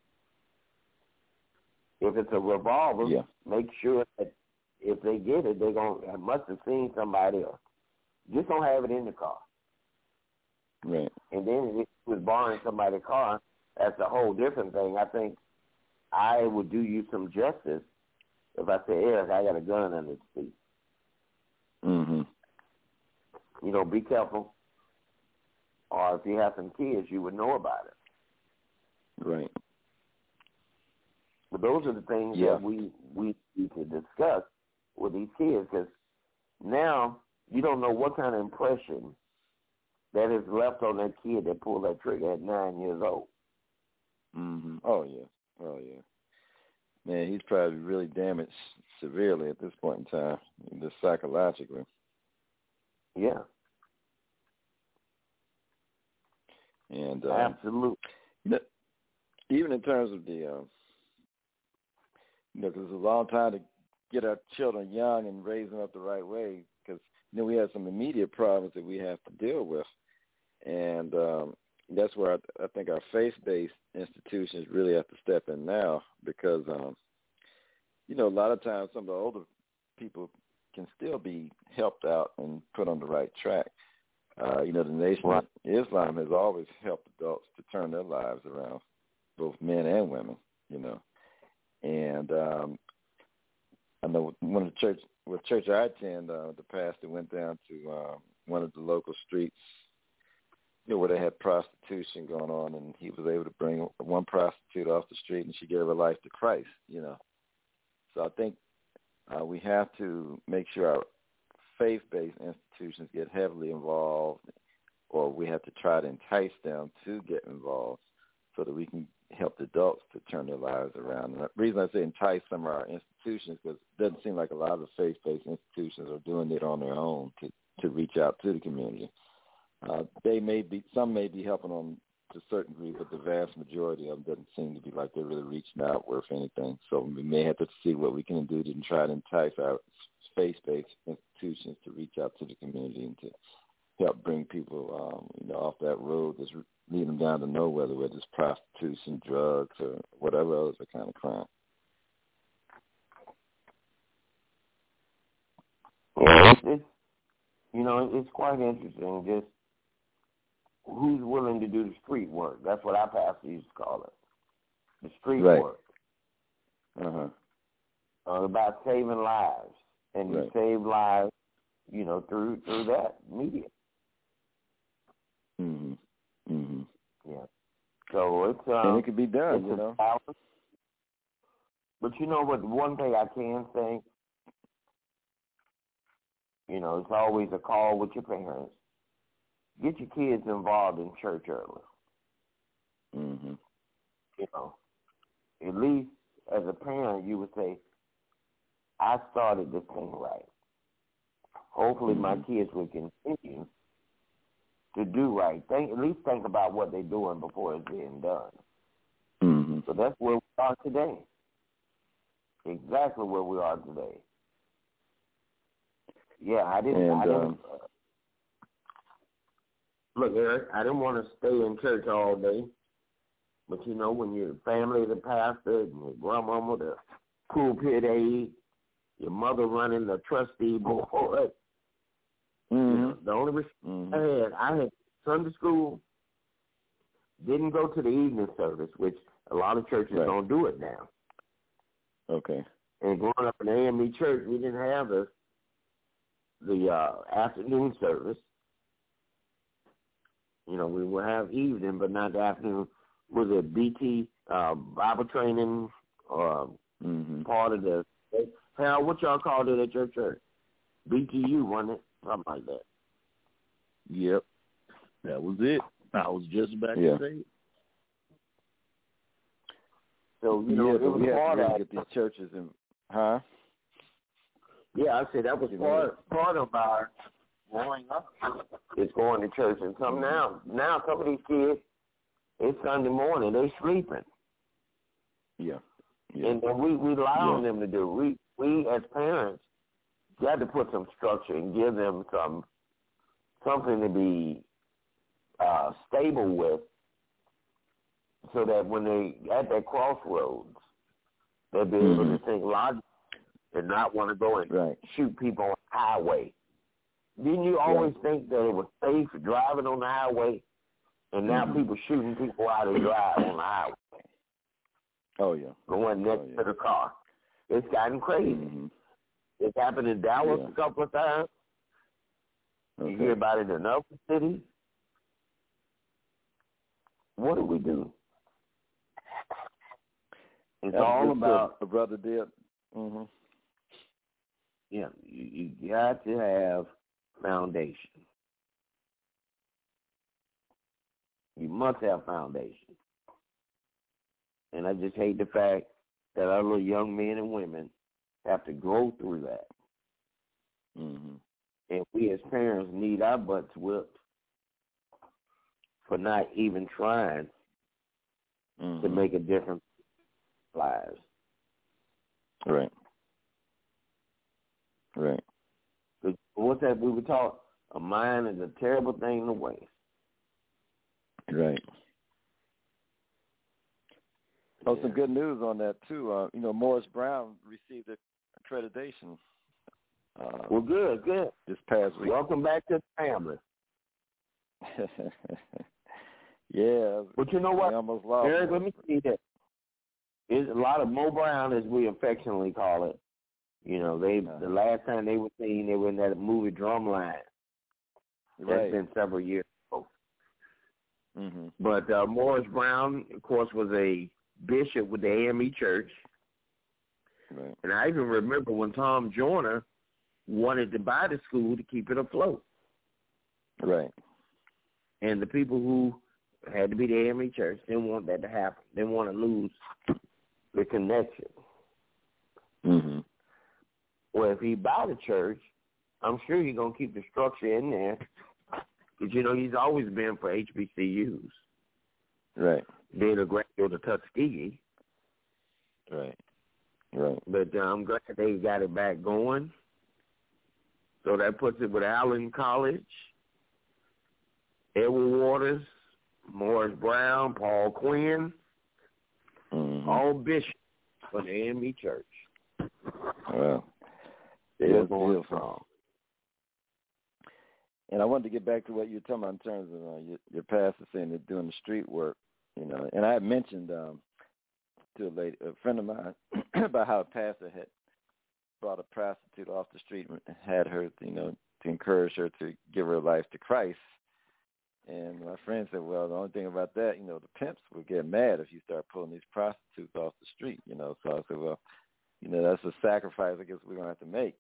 If it's a revolver, make sure that if they get it, they're going to must have seen somebody else. Just don't have it in the car. Right. And then if it was borrowing somebody's car, that's a whole different thing. I think I would do you some justice if I say, Eric, I got a gun under the seat. Be careful. Or if you have some kids, you would know about it. Right. those are the things that we need to discuss with these kids, because now you don't know what kind of impression that is left on that kid that pulled that trigger at 9 years old. Mm-hmm. Oh, yeah. Man, he's probably really damaged severely at this point in time, just psychologically. Yeah. And absolutely. Even in terms of the, because it's a long time to get our children young and raise them up the right way, because, we have some immediate problems that we have to deal with. And that's where I think our faith-based institutions really have to step in now, because, a lot of times some of the older people can still be helped out and put on the right track. The Nation of Islam has always helped adults to turn their lives around, both men and women, And I know one of the church I attend, the pastor went down to one of the local streets, where they had prostitution going on, and he was able to bring one prostitute off the street, and she gave her life to Christ, So I think we have to make sure our faith-based institutions get heavily involved, or we have to try to entice them to get involved so that we can help the adults to turn their lives around. And the reason I say entice some of our institutions, because it doesn't seem like a lot of the faith-based institutions are doing it on their own to reach out to the community. Some may be helping them to a certain degree, but the vast majority of them doesn't seem to be like they're really reaching out worth anything. So we may have to see what we can do to try to entice our faith-based institutions to reach out to the community and to help bring people, off that road that's leading them down to nowhere, whether it's prostitution, drugs, or whatever other kind of crime. Yeah, it's quite interesting. Just who's willing to do the street work? That's what our pastor used to call it, the street work. About saving lives, and you save lives, through that media. Yeah. So it's and it could be done, But what? One thing I can say, it's always a call with your parents. Get your kids involved in church early. At least as a parent, you would say, I started this thing right. Hopefully my kids will continue to do right. At least think about what they're doing before it's being done. So that's where we are today. Exactly where we are today. Yeah, I didn't look, Eric, I didn't want to stay in church all day. But, when your family, the pastor, and your grandmama, the pulpit aide, your mother running the trustee board, the only reason I had Sunday school, didn't go to the evening service, which a lot of churches don't do it now. Okay. And growing up in the AME church, we didn't have the afternoon service. We would have evening, but not the afternoon. Was it BT Bible training or part of the? Harold, what y'all called it at your church? BTU, wasn't it? Something like that. Yep, that was it. I was just about to say it. So it was part of get these churches in, huh? Yeah, I said that was part of our growing up. It's going to church, and now some of these kids, it's Sunday morning, they sleeping. Yeah. And we allow them to do. We as parents got to put some structure and give them something to be stable with, so that when they at that crossroads, they'll be able to think logically and not want to go and shoot people on the highway. Didn't you always think that it was safe driving on the highway, and now people shooting people out of drive on the highway? Oh, yeah. Going next to the car. It's gotten crazy. It's happened in Dallas a couple of times. You hear about it in other cities. What do we do? It's all about a brother did. Mm-hmm. Yeah, you got to have foundation. You must have foundation. And I just hate the fact that our little young men and women have to go through that. Mm-hmm. And we as parents need our butts whipped for not even trying to make a difference in lives. Right. Right. What's that we were taught? A mind is a terrible thing to waste. Right. Oh, some good news on that too. Morris Brown received accreditation. Well, good. This past week. Welcome back to the family. Yeah. But you know what, almost lost Eric? Let me see that. There's a lot of Mo Brown, as we affectionately call it. The last time they were seen, they were in that movie Drumline. That's been several years ago. Mm-hmm. But Morris Brown, of course, was a bishop with the AME Church. Right. And I even remember when Tom Joyner wanted to buy the school to keep it afloat. Right. And the people who had to be the AME Church didn't want that to happen. They didn't want to lose the connection. Mm-hmm. Well, if he buy the church, I'm sure he's going to keep the structure in there. Because, he's always been for HBCUs. Right. Being a graduate of Tuskegee. Right. But I'm glad they got it back going. So that puts it with Allen College, Edward Waters, Morris Brown, Paul Quinn, all bishops for the AME Church. Well, they're going strong. And I wanted to get back to what you were talking about in terms of your pastor saying they're doing the street work, And I had mentioned to a friend of mine, about how a pastor had brought a prostitute off the street and had her, to encourage her to give her life to Christ. And my friend said, well, the only thing about that, the pimps would get mad if you start pulling these prostitutes off the street, So I said, well, that's a sacrifice I guess we're going to have to make,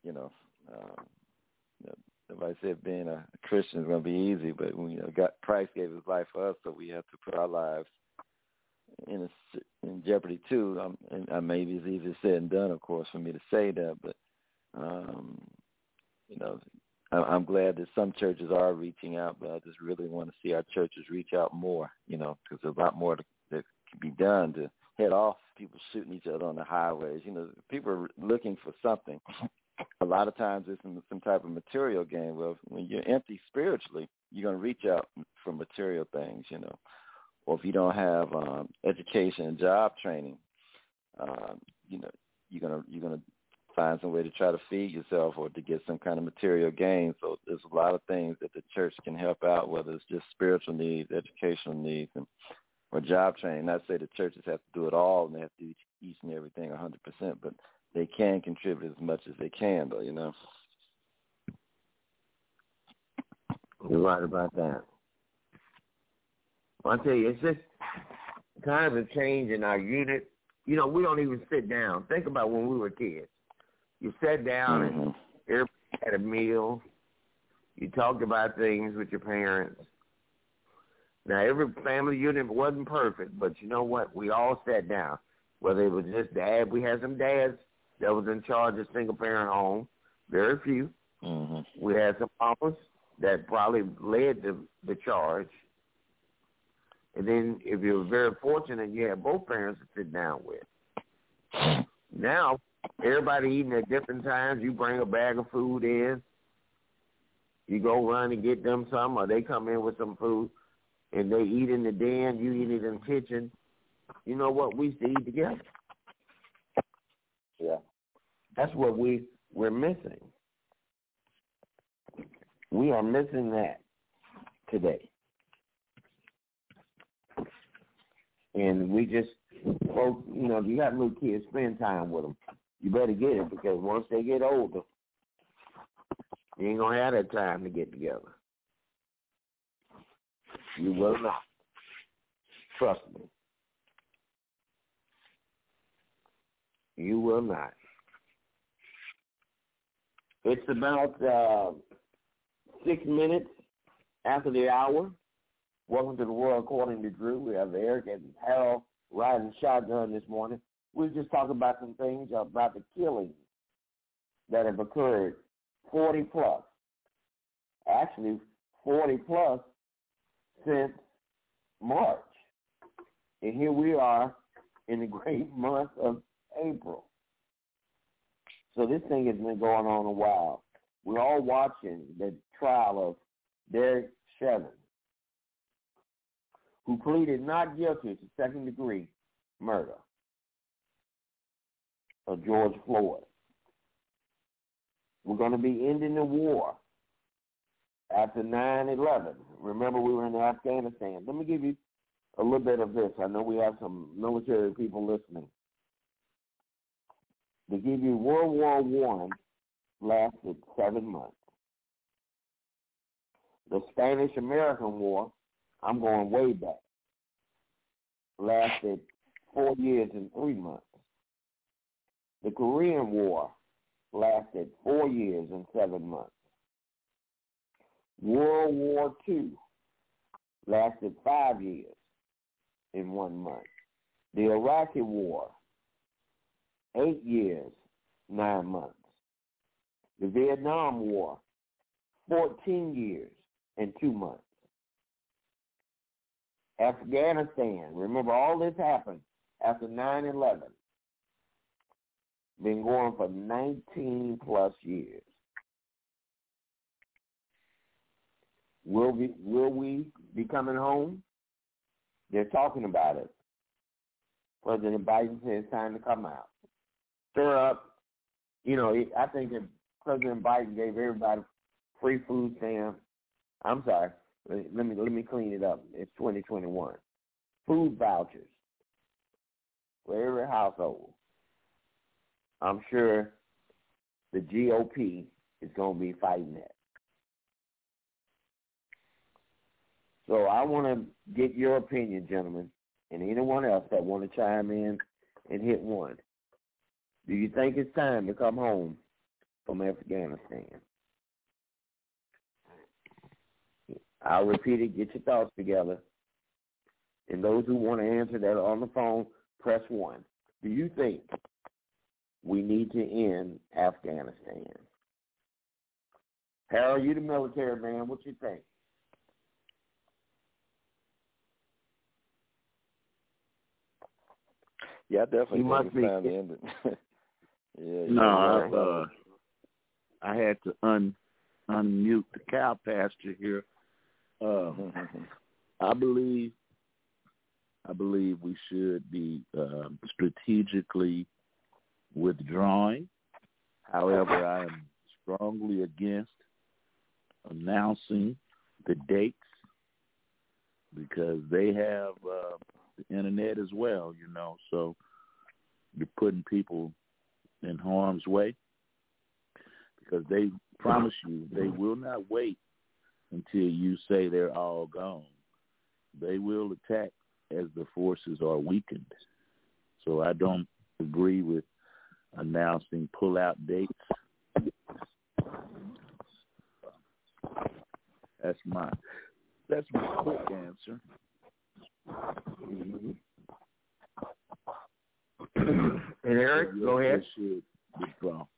Nobody said being a Christian is going to be easy, but Christ gave his life for us, so we have to put our lives in jeopardy too. And maybe it's easier said than done, of course, for me to say that, but I'm glad that some churches are reaching out, but I just really want to see our churches reach out more, because there's a lot more that can be done to head off people shooting each other on the highways. People are looking for something. A lot of times it's some type of material gain. Well, when you're empty spiritually, you're going to reach out for material things, Or if you don't have education and job training, you're gonna find some way to try to feed yourself or to get some kind of material gain. So there's a lot of things that the church can help out, whether it's just spiritual needs, educational needs, or job training. Not to say the churches have to do it all and they have to do each and everything 100%, but they can contribute as much as they can, though, You're right about that. I'll tell you, it's just kind of a change in our unit. We don't even sit down. Think about when we were kids. You sat down and everybody had a meal. You talked about things with your parents. Now, every family unit wasn't perfect, but you know what? We all sat down. Whether it was just dad, we had some dads that was in charge of single-parent home, very few. Mm-hmm. We had some mamas that probably led the charge. And then if you were very fortunate, you had both parents to sit down with. Now, everybody eating at different times. You bring a bag of food in. You go run and get them some, or they come in with some food, and they eat in the den. You eat it in the kitchen. You know what? We used to eat together. Yeah. That's what we're missing. We are missing that today. And we just, folks, you got little kids, spend time with them. You better get it, because once they get older, you ain't going to have that time to get together. You will not. Trust me. You will not. It's about 6 minutes after the hour. Welcome to the World According to Drew. We have Eric and Harold riding shotgun this morning. We're just talking about some things about the killings that have occurred 40 plus. Actually, 40 plus since March. And here we are in the great month of April. So this thing has been going on a while. We're all watching the trial of Derek Chauvin, who pleaded not guilty to second-degree murder of George Floyd. We're going to be ending the war after 9/11. Remember, we were in Afghanistan. Let me give you a little bit of this. I know we have some military people listening. To give you, World War I lasted 7 months. The Spanish-American War, I'm going way back, lasted 4 years and 3 months. The Korean War lasted 4 years and 7 months. World War II lasted 5 years in 1 month. The Iraqi War, 8 years, 9 months. The Vietnam War, 14 years and 2 months. Afghanistan, remember all this happened after 9/11. Been going for 19 plus years. Will we be coming home? They're talking about it. President Biden says it's time to come out. Stir up. You know, I think that President Biden gave everybody free food stamps. I'm sorry. Let me clean it up. It's 2021. Food vouchers for every household. I'm sure the GOP is going to be fighting that. So I want to get your opinion, gentlemen, and anyone else that want to chime in and hit one. Do you think it's time to come home from Afghanistan? I'll repeat it. Get your thoughts together. And those who want to answer that on the phone, press 1. Do you think we need to end Afghanistan? Harold, you the military man. What you think? Yeah, I definitely think it's time to end it. I had to unmute the cow pasture here. I believe we should be strategically withdrawing. However, I am strongly against announcing the dates because they have the internet as well, you know, so you're putting people in harm's way because they promise you they will not wait until you say they're all gone. They will attack as the forces are weakened. So I don't agree with announcing pull-out dates. That's my quick answer. Mm-hmm. And Eric, go ahead. Should withdraw.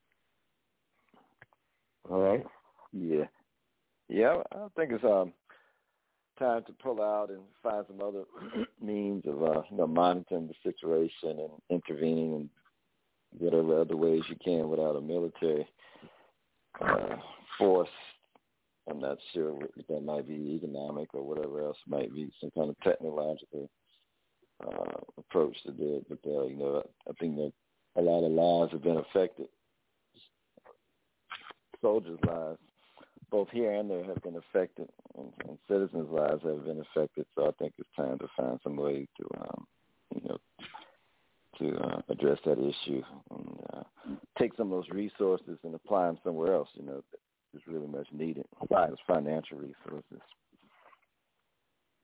All right. Yeah, I think it's time to pull out and find some other means of monitoring the situation and intervening in whatever other ways you can without a military force. I'm not sure what that might be, economic or whatever else might be, some kind of technological approach to do it. But, I think that a lot of lives have been affected. Soldiers' lives, both here and there, have been affected, and citizens' lives have been affected. So I think it's time to find some way to address that issue and take some of those resources and apply them somewhere else. It's really much needed. Those financial resources.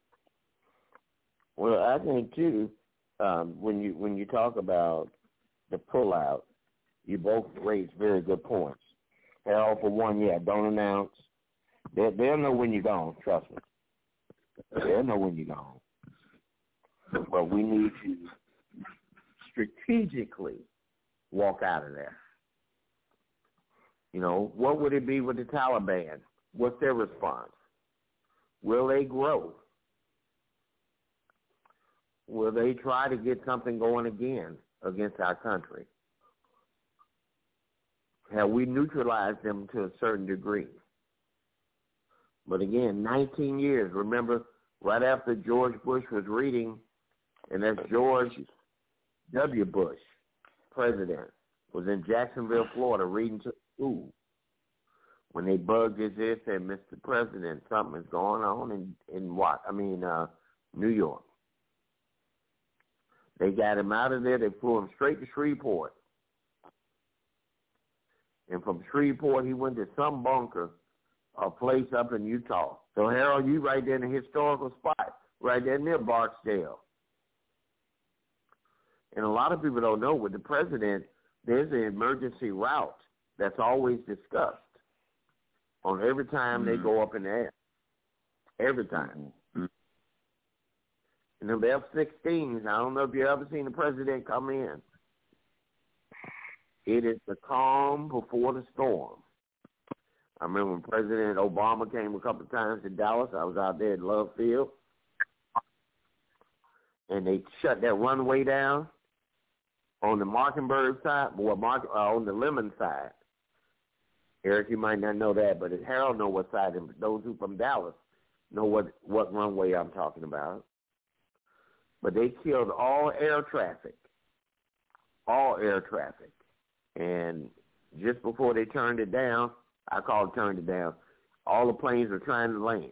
Well, I think too, when you talk about the pullout. You both raised very good points. Harold, for one, don't announce. They'll know when you're gone, trust me. They'll know when you're gone. But we need to strategically walk out of there. You know, what would it be with the Taliban? What's their response? Will they grow? Will they try to get something going again against our country? Have we neutralized them to a certain degree? But again, 19 years. Remember, right after George Bush was reading, and that's George W. Bush, president, was in Jacksonville, Florida, reading to school. When they bugged his ear, said, "Mr. President, something is going on in New York." They got him out of there. They flew him straight to Shreveport. And from Shreveport, he went to some bunker, a place up in Utah. So, Harold, you right there in a historical spot, right there near Barksdale. And a lot of people don't know, with the president, there's an emergency route that's always discussed on every time they go up in the air. Every time. Mm-hmm. And the F-16s, I don't know if you've ever seen the president come in. It is the calm before the storm. I remember when President Obama came a couple of times to Dallas. I was out there at Love Field. And they shut that runway down on the Mockingbird side, on the Lemon side. Eric, you might not know that, but Harold know what side, and those who from Dallas know what runway I'm talking about. But they killed all air traffic. And just before they turned it down, I call it turned it down, all the planes were trying to land.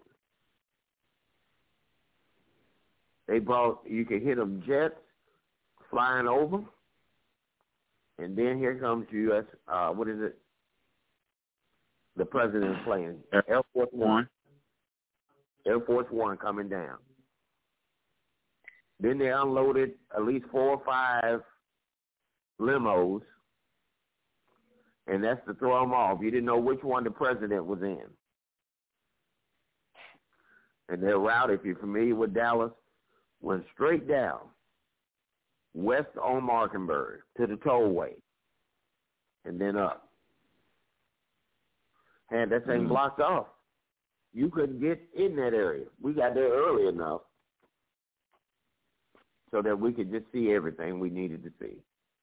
You could hit them jets flying over, and then here comes U.S., the president's plane, Air Force One. Air Force One coming down. Then they unloaded at least 4 or 5 limos, and that's to throw them off. You didn't know which one the president was in. And their route, if you're familiar with Dallas, went straight down, west on Mockingbird to the tollway, and then up. Had that thing blocked off. You couldn't get in that area. We got there early enough so that we could just see everything we needed to see.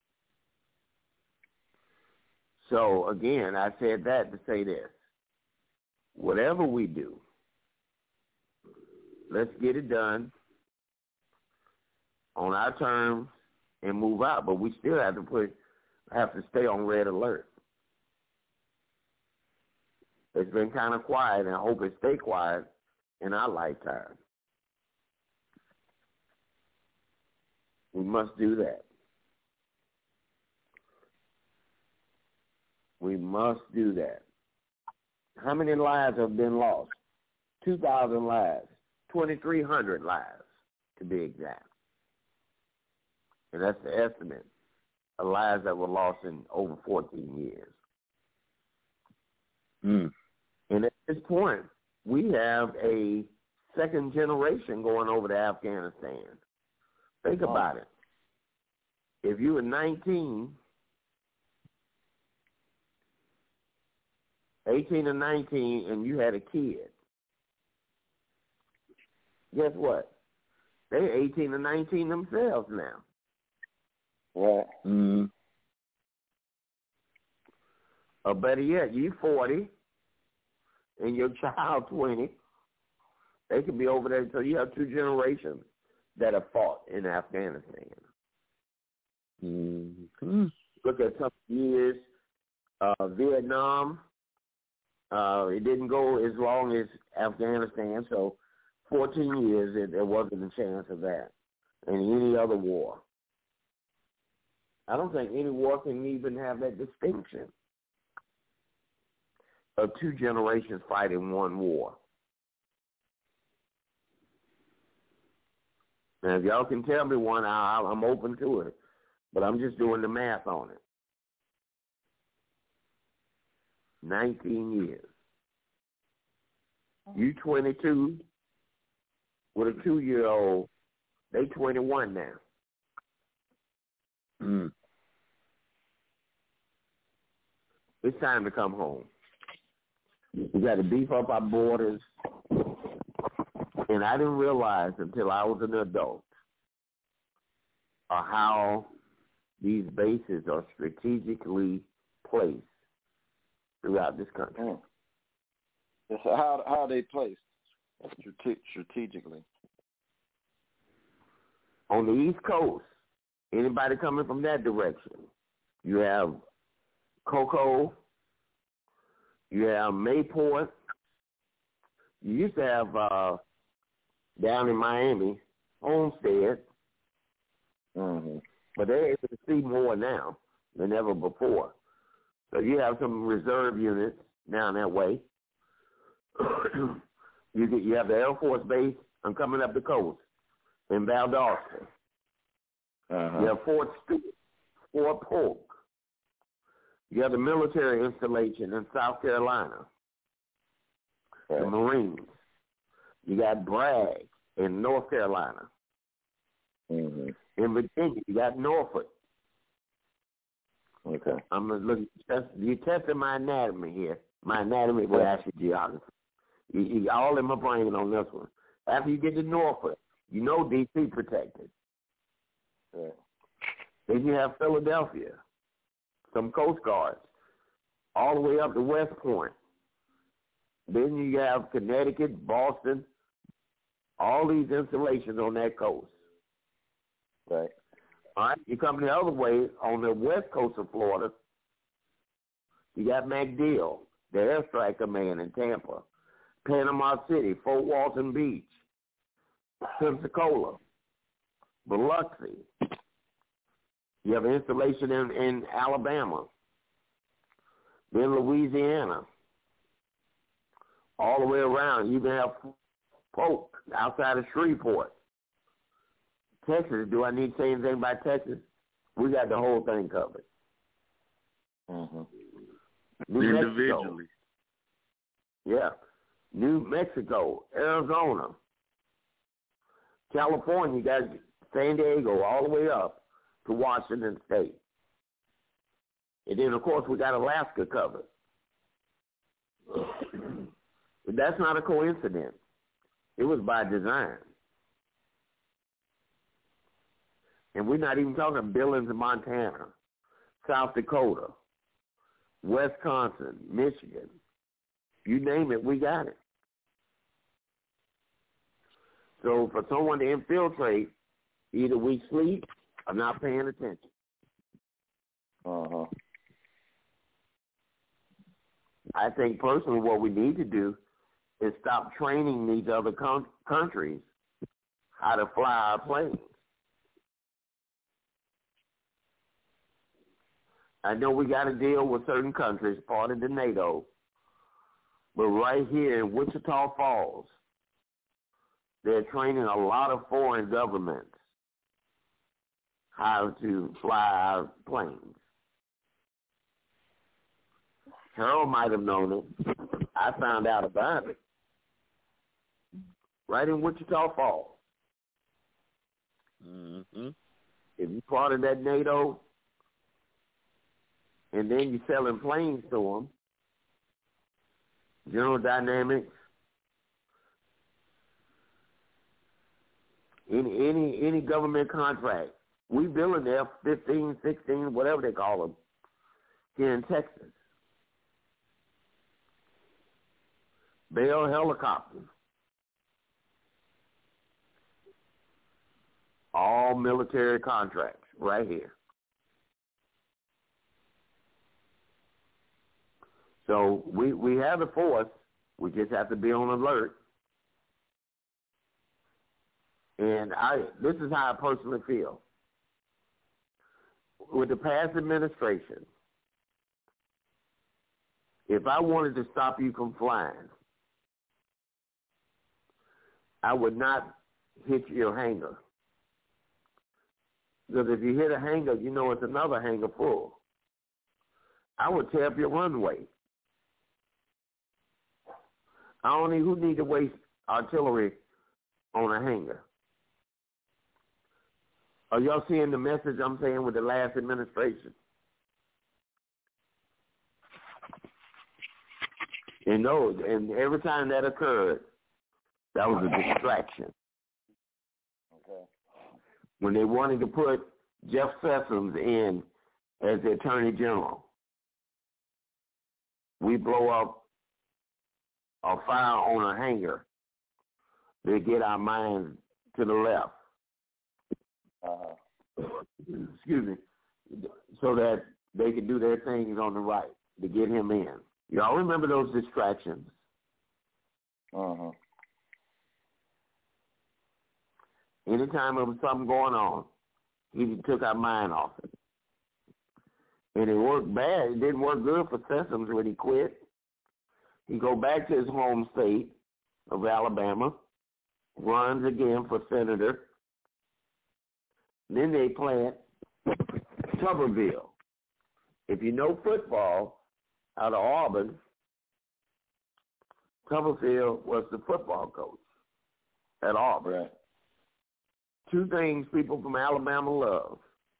So, again, I said that to say this. Whatever we do, let's get it done on our terms and move out. But we still have to stay on red alert. It's been kind of quiet, and I hope it stay quiet in our lifetime. We must do that. We must do that. How many lives have been lost? 2,000 lives, 2,300 lives to be exact. And that's the estimate of lives that were lost in over 14 years. And at this point, we have a second generation going over to Afghanistan. Think about it. If you were 18 or 19, and you had a kid, guess what? They're 18 or 19 themselves now. Right. Mm-hmm. Or better yet, you 40 and your child 20. They could be over there. So you have 2 generations that have fought in Afghanistan. Mm-hmm. Look at some years. Vietnam, it didn't go as long as Afghanistan, so 14 years, there wasn't a chance of that. And any other war. I don't think any war can even have that distinction of 2 generations fighting one war. Now, if y'all can tell me one, I'm open to it. but I'm just doing the math on it. 19 years. You 22 with a 2-year-old. They 21 now. It's time to come home. We got to beef up our borders. And I didn't realize until I was an adult how these bases are strategically placed throughout this country. So how are they placed strategically? On the East Coast, anybody coming from that direction, you have Cocoa, you have Mayport. You used to have down in Miami, Homestead. But they're able to see more now than ever before. So you have some reserve units down that way. You have the Air Force Base. I'm coming up the coast in Valdosta. You have Fort Stewart, Fort Polk. You have the military installation in South Carolina, the Marines. You got Bragg in North Carolina. In Virginia, you got Norfolk. Okay. I'm looking. You're testing my anatomy here. My anatomy will ask you geography. You all in my brain on this one. After you get to Norfolk, you know D.C. protected. Right. Then you have Philadelphia, some Coast Guards, all the way up to West Point. Then you have Connecticut, Boston, all these installations on that coast. Right. All right, you come the other way on the west coast of Florida. You got MacDill, the airstrike command in Tampa, Panama City, Fort Walton Beach, Pensacola, Biloxi. You have an installation in Alabama, then Louisiana, all the way around. You even have Polk outside of Shreveport. Texas, do I need to say anything about Texas? We got the whole thing covered. Individually. Yeah. New Mexico, Arizona, California, you got San Diego all the way up to Washington State. And then, of course, we got Alaska covered. But that's not a coincidence. It was by design. And we're not even talking Billings, Montana, South Dakota, Wisconsin, Michigan. You name it, we got it. So for someone to infiltrate, either we sleep or not paying attention. I think personally what we need to do is stop training these other countries how to fly our planes. I know we got to deal with certain countries, part of the NATO, but right here in Wichita Falls, they're training a lot of foreign governments how to fly our planes. Harold might have known it. I found out about it right in Wichita Falls. If you're part of that NATO, and then you're selling planes to them, General Dynamics, any government contract, we billing the F-15, 16, whatever they call them, here in Texas. Bell Helicopters, all military contracts right here. So we have the force. We just have to be on alert. And this is how I personally feel. With the past administration, if I wanted to stop you from flying, I would not hit your hangar. Because if you hit a hangar, you know it's another hangar full. I would tear up your runway. I don't need who need to waste artillery on a hangar. Are y'all seeing the message I'm saying with the last administration? And every time that occurred, that was a distraction. Okay. When they wanted to put Jeff Sessions in as the Attorney General, we blow up a fire on a hangar to get our minds to the left. Excuse me. So that they can do their things on the right to get him in. Y'all remember those distractions? Anytime there was something going on, he took our mind off it. And it worked bad. It didn't work good for Sessions when he quit. He go back to his home state of Alabama, runs again for senator. Then they plant Tuberville. If you know football out of Auburn, Tuberville was the football coach at Auburn. Right. Two things people from Alabama love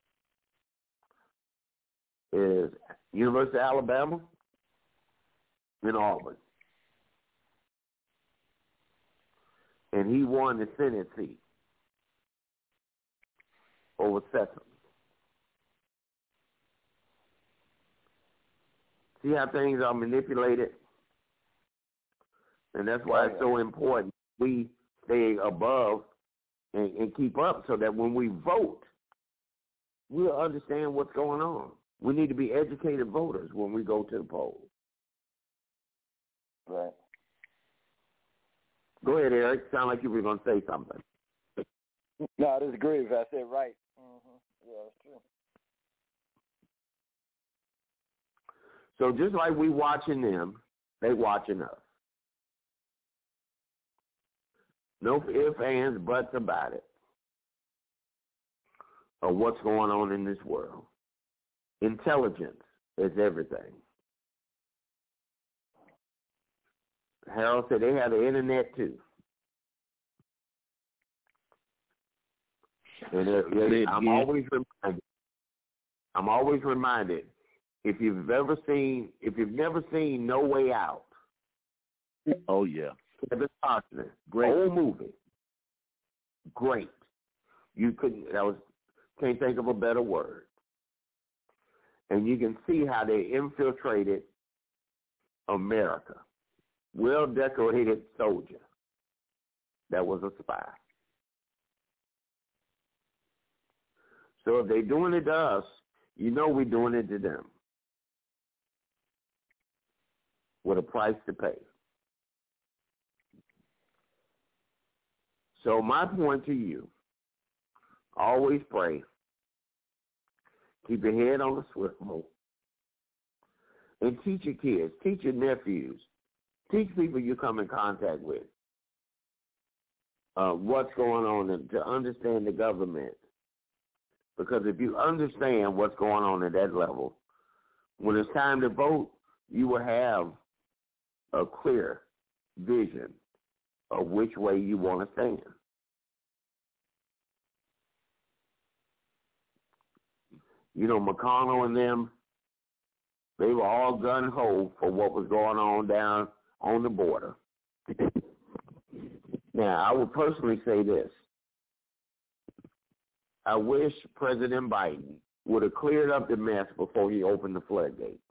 is University of Alabama and Auburn. And he won the Senate seat over Sessions. See how things are manipulated? And that's why it's so important we stay above and keep up so that when we vote, we'll understand what's going on. We need to be educated voters when we go to the polls. Right. Go ahead, Eric. Sound like you were going to say something. No, I disagree if I said right. Yeah, that's true. So just like we watching them, they watching us. No ifs, ands, buts about it. Or what's going on in this world. Intelligence is everything. Harold said they have the internet too. And I'm always reminded, if you've never seen No Way Out. Oh yeah. Kevin Costner, Great. Old movie. Great. Can't think of a better word. And you can see how they infiltrated America. Well-decorated soldier that was a spy. So if they're doing it to us, you know we're doing it to them with a price to pay. So my point to you, always pray. Keep your head on the swivel. And teach your kids, teach your nephews, teach people you come in contact with what's going on and to understand the government. Because if you understand what's going on at that level, when it's time to vote, you will have a clear vision of which way you want to stand. You know, McConnell and them, they were all gun-ho for what was going on down on the border. Now, I would personally say this. I wish President Biden would have cleared up the mess before he opened the floodgates.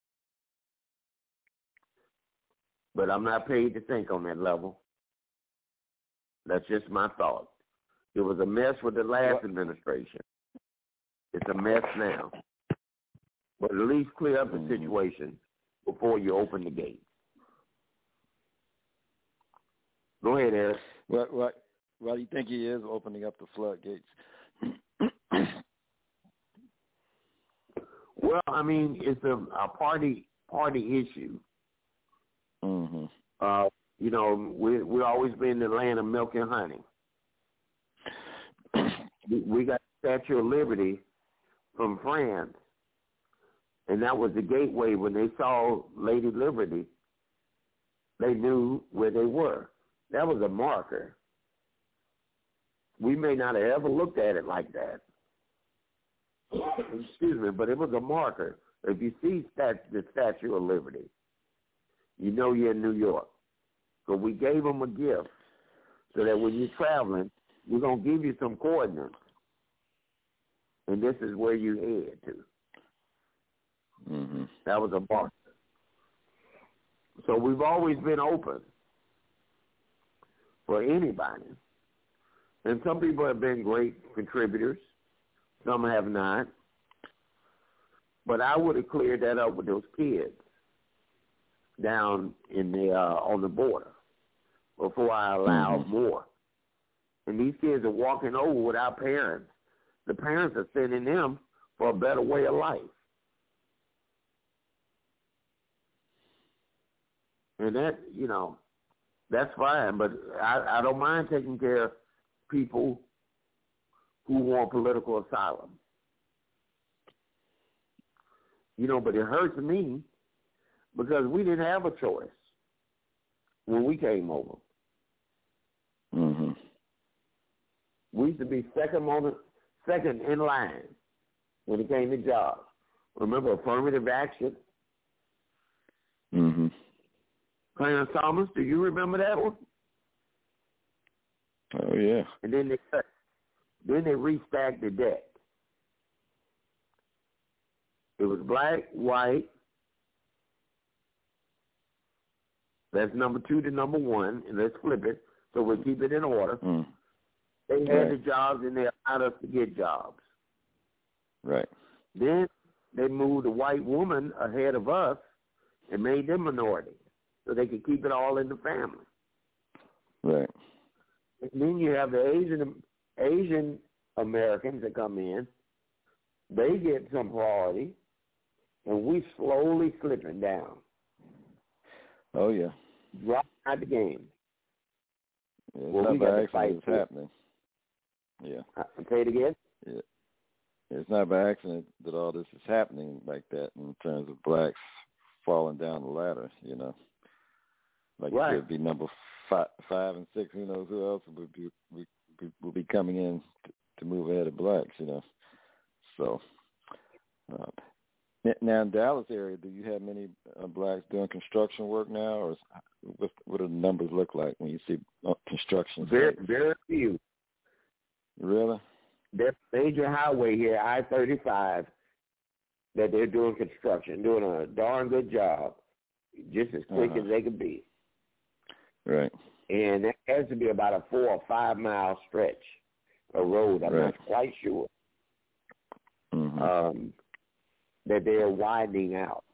But I'm not paid to think on that level. That's just my thought. It was a mess with the last administration. It's a mess now. But at least clear up the situation before you open the gate. Go ahead, Eric. Well, you think he is opening up the floodgates? Well, I mean, it's a party issue. Mm-hmm. You know, we've always been the land of milk and honey. We got Statue of Liberty from France, and that was the gateway. When they saw Lady Liberty, they knew where they were. That was a marker. We may not have ever looked at it like that. Excuse me, but it was a marker. If you see the Statue of Liberty, you know you're in New York. So we gave them a gift so that when you're traveling, we're going to give you some coordinates. And this is where you head to. Mm-hmm. That was a marker. So we've always been open for anybody. And some people have been great contributors. Some have not. But I would have cleared that up with those kids down in the on the border before I allowed more. And these kids are walking over without parents. The parents are sending them for a better way of life. And that, you know, that's fine. But I don't mind taking care of people who want political asylum. You know, but it hurts me because we didn't have a choice when we came over. Mm-hmm. We used to be second in line when it came to jobs. Remember affirmative action? Mm-hmm. Clarence Thomas, do you remember that one? Oh, yeah. And then they restacked the deck. It was black, white. That's number 2 to number 1, and let's flip it so we'll keep it in order. Mm. They had the jobs, and they allowed us to get jobs. Right. Then they moved a white woman ahead of us and made them minority so they could keep it all in the family. Right. And then you have the Asian Americans that come in. They get some priority, and we slowly slipping down. Oh, yeah. Drop out the game. Yeah, it's not by accident it's happening. Yeah. Say it again? Yeah. It's not by accident that all this is happening like that in terms of blacks falling down the ladder, you know. Like right. It would be number 5 and 6. Who knows who else will be coming in to move ahead of blacks, you know. So, now in Dallas area, do you have many blacks doing construction work now, or what do the numbers look like when you see construction? Very few. Really? There's a major highway here, I-35, that they're doing construction, doing a darn good job, just as quick as they can be. Right. And that has to be about a 4 or 5 mile stretch of road. I'm not quite sure. Mm-hmm. That they're widening out.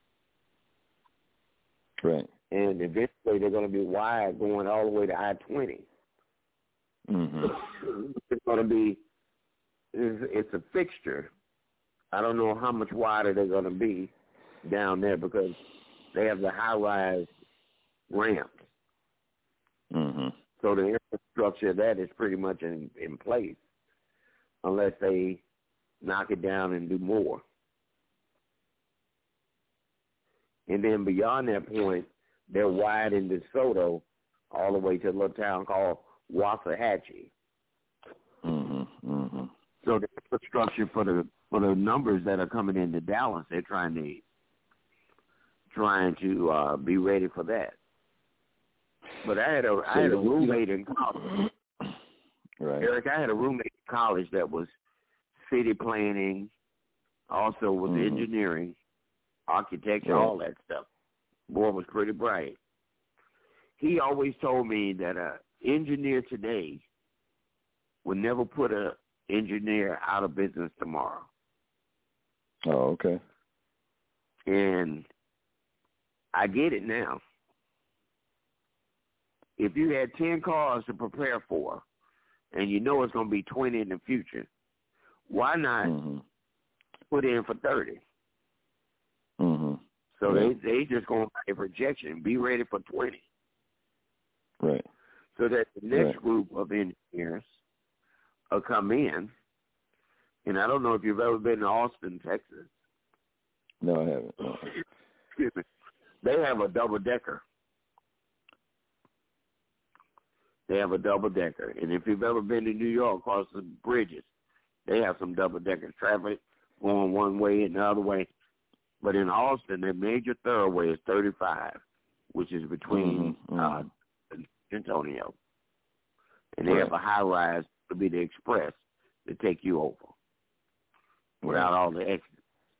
Right. And eventually they're going to be wide going all the way to I-20. Mm-hmm. It's going to be, it's a fixture. I don't know how much wider they're going to be down there because they have the high-rise ramps. Mm-hmm. So the infrastructure of that is pretty much in place unless they knock it down and do more. And then beyond that point, they're widening DeSoto all the way to a little town called Waxahachie. Mm-hmm. Mm-hmm. So the infrastructure for the numbers that are coming into Dallas, they're trying to be ready for that. But I had a roommate in college. Right. Eric, I had a roommate in college that was city planning, also with engineering, architecture, all that stuff. Boy was pretty bright. He always told me that an engineer today would never put an engineer out of business tomorrow. Oh, okay. And I get it now. If you had 10 cars to prepare for, and you know it's going to be 20 in the future, why not put in for 30? Mm-hmm. So they just going to make a projection, be ready for 20. Right. So that the next group of engineers will come in And I don't know if you've ever been to Austin, Texas. No, I haven't. No. Excuse me. They have a double-decker. They have a double-decker. And if you've ever been to New York, across the bridges, they have some double-decker traffic going one way and the other way. But in Austin, their major thoroughway is 35, which is between Antonio. And they have a high-rise to be the express to take you over without all the exits.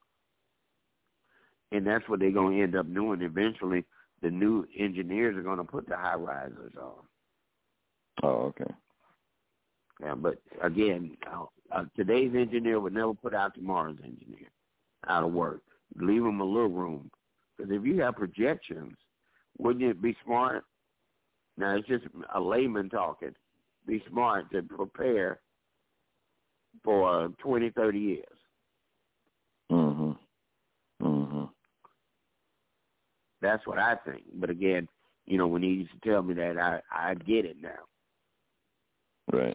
And that's what they're going to end up doing. Eventually, the new engineers are going to put the high-risers on. Oh, okay. Yeah, but again, today's engineer would never put out tomorrow's engineer out of work. Leave them a little room. Because if you have projections, wouldn't it be smart? Now, it's just a layman talking. Be smart to prepare for 20, 30 years. That's what I think. But again, you know, when he used to tell me that, I get it now. Right.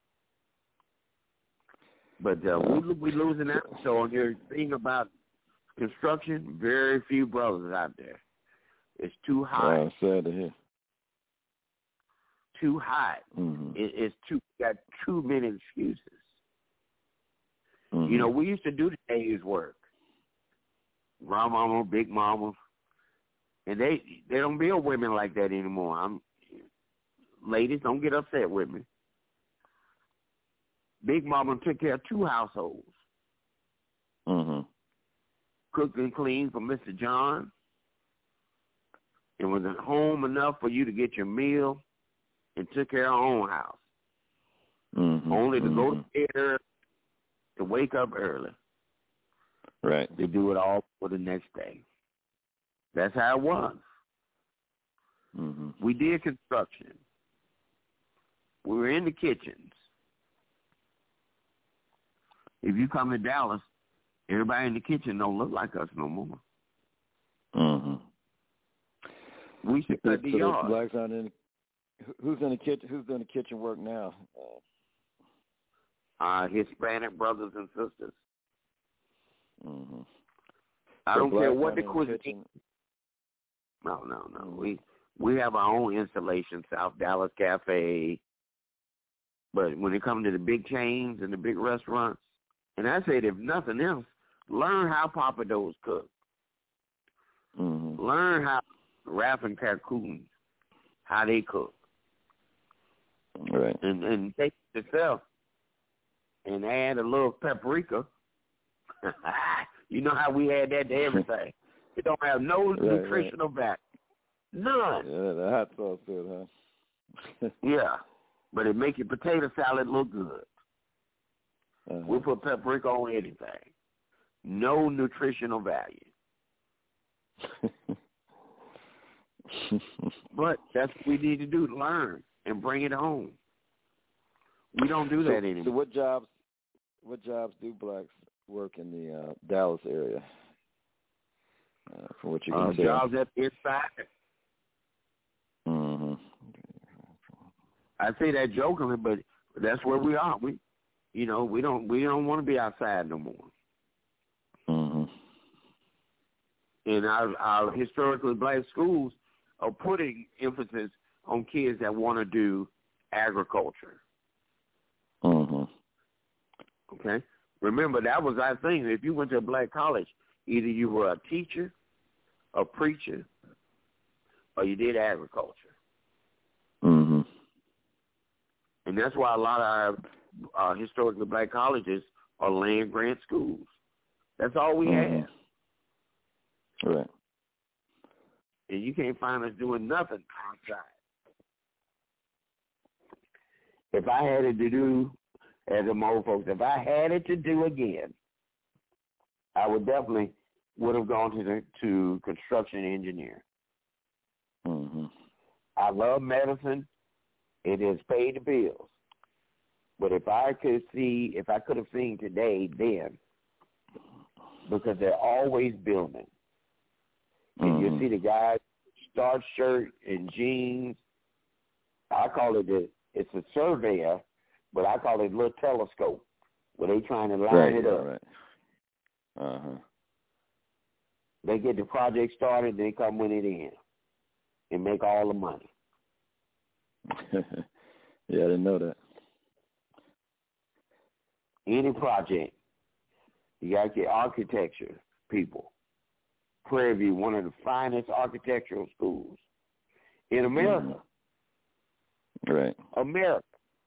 But we're losing out. So on your thing about construction, very few brothers out there. It's too hot. Sad to hear. Too hot. It's got too many excuses. You know, we used to do the day's work. Grandmama, big mama. And they don't build women like that anymore. Ladies, don't get upset with me. Big mama took care of 2 households. Cooked and cleaned for Mr. John. And was at home enough for you to get your meal and took care of her own house. Only to go to bed, to wake up early. Right. They do it all for the next day. That's how it was. We did construction. We were in the kitchens. If you come to Dallas, everybody in the kitchen don't look like us no more. We should cut the yard. Blacks aren't in. Who's in the kitchen? Who's doing the kitchen work now? Hispanic brothers and sisters. I don't care what the cuisine. No. We have our own installation, South Dallas Cafe. But when it comes to the big chains and the big restaurants, and I said, if nothing else, learn how Papa Do's cook. Learn how Ralph and Calhoun, how they cook. Right. And take it yourself and add a little paprika. You know how we add that to everything. It don't have no nutritional value. None. Yeah, the hot sauce good, huh? Yeah. But it make your potato salad look good. We'll put paprika on anything. No nutritional value. But that's what we need to do, learn and bring it home. We don't do that anymore. So what jobs do blacks work in the Dallas area? From what you can tell. Jobs at the inside. I say that jokingly, but that's where we are. We don't want to be outside no more. And our historically black schools are putting emphasis on kids that want to do agriculture. Okay? Remember, that was our thing. If you went to a black college, either you were a teacher, a preacher, or you did agriculture. And that's why a lot of our historically black colleges are land grant schools. That's all we have. Right. And you can't find us doing nothing outside. If I had it to do, as the old folks, if I had it to do again, I would definitely would have gone to construction engineer. I love medicine. It has paid the bills. But if I could have seen today, then, because they're always building. And you see the guys, starch shirt and jeans. I call it it's a surveyor, but I call it a little telescope where they trying to line it up. Right. They get the project started, they come with it in and make all the money. Yeah, I didn't know that. Any project, you got to get architecture people. Prairie View, one of the finest architectural schools in America. Right. America.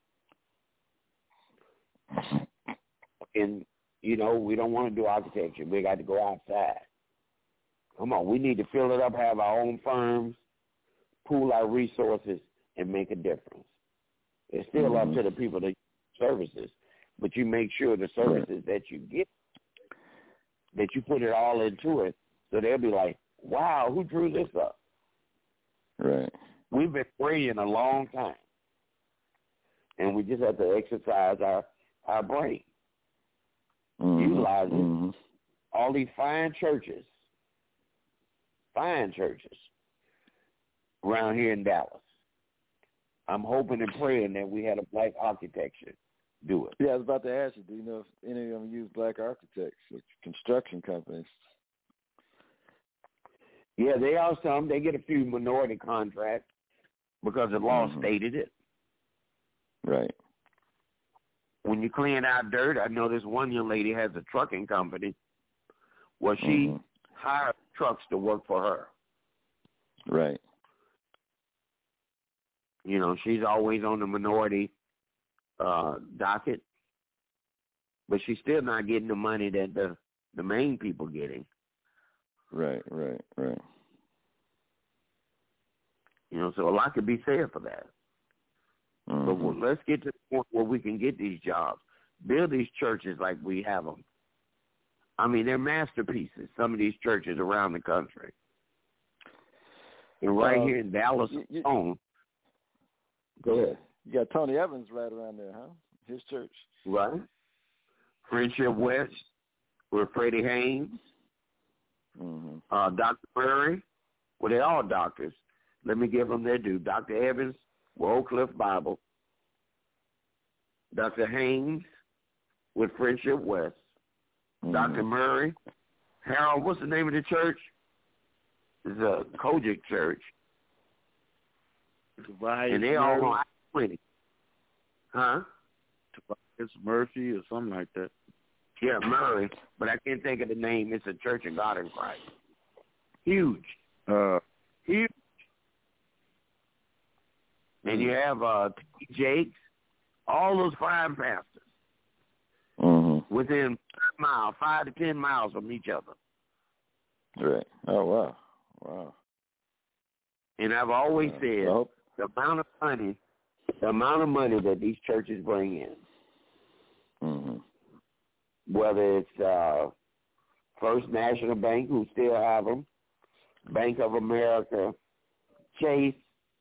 And, we don't want to do architecture. We got to go outside. Come on, we need to fill it up, have our own firms, pool our resources, and make a difference. It's still up to the people that use services, but you make sure the services that you get, that you put it all into it, so they'll be like, wow, who drew this up? Right. We've been praying a long time, and we just have to exercise our brain, utilizing all these fine churches around here in Dallas. I'm hoping and praying that we had a black architecture do it. Yeah, I was about to ask you, do you know if any of them use black architects, like construction companies? Yeah, they are some. They get a few minority contracts because the law stated it. Right. When you clean out dirt, I know this one young lady has a trucking company where she hires trucks to work for her. Right. She's always on the minority docket, but she's still not getting the money that the main people getting. Right. So a lot could be said for that. But let's get to the point where we can get these jobs, build these churches like we have them. I mean, they're masterpieces, some of these churches around the country. And here in Dallas alone. Go ahead. You got Tony Evans right around there, huh? His church. Right. Friendship West with Freddie Haynes. Dr. Murray. Well, they're all doctors. Let me give them their due. Dr. Evans with Oak Cliff Bible. Dr. Haynes with Friendship West. Dr. Murray. Harold, what's the name of the church? It's a Kojic church. Tobias and they all on I-20. Huh? Tobias Murphy or something like that. Yeah, Murray, but I can't think of the name. It's a Church of God in Christ. Huge. Huge. And you have T. Jakes, all those fine pastors within 5 to 10 miles from each other. Right. Oh, wow. Wow. And I've always said the amount of money that these churches bring in, whether it's First National Bank, who still have them, Bank of America, Chase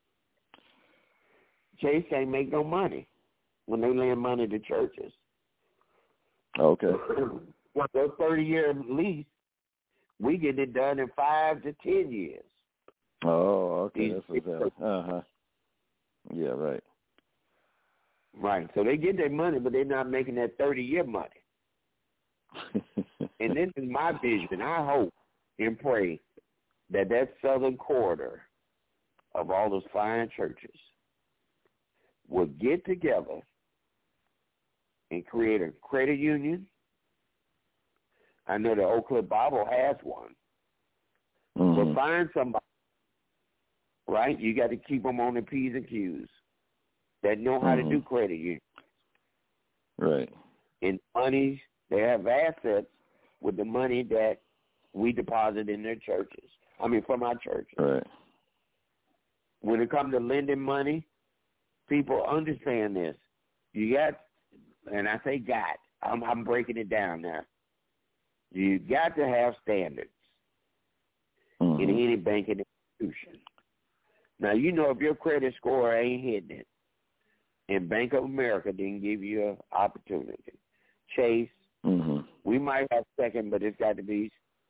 can't make no money when they lend money to churches. Okay. Well, their 30-year lease, we get it done in 5 to 10 years. Oh, okay. That's what's that. Yeah, right. Right. So they get their money, but they're not making that 30-year money. And this is my vision. I hope and pray that southern corridor of all those fine churches will get together and create a credit union. I know the Oak Cliff Bible has one. But find somebody, right? You got to keep them on the P's and Q's that know how to do credit unions. Right. And money, they have assets with the money that we deposit in their churches. I mean, from our churches. Right. When it comes to lending money, people understand this. You got, and I say got, I'm breaking it down now. You got to have standards in any banking institution. Now, if your credit score ain't hitting it, and Bank of America didn't give you an opportunity, Chase, we might have second, but it's got to be,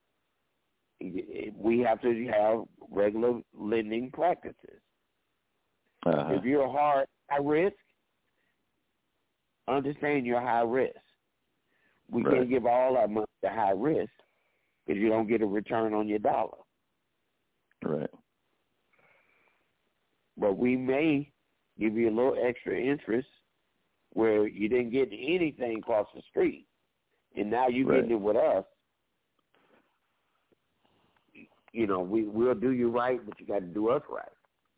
we have to have regular lending practices. If you're high risk, understand you're high risk. We can't give all our money to high risk because you don't get a return on your dollar. Right. But we may give you a little extra interest where you didn't get anything across the street, and now you're getting it with us. You know, we'll do you right, but you got to do us right.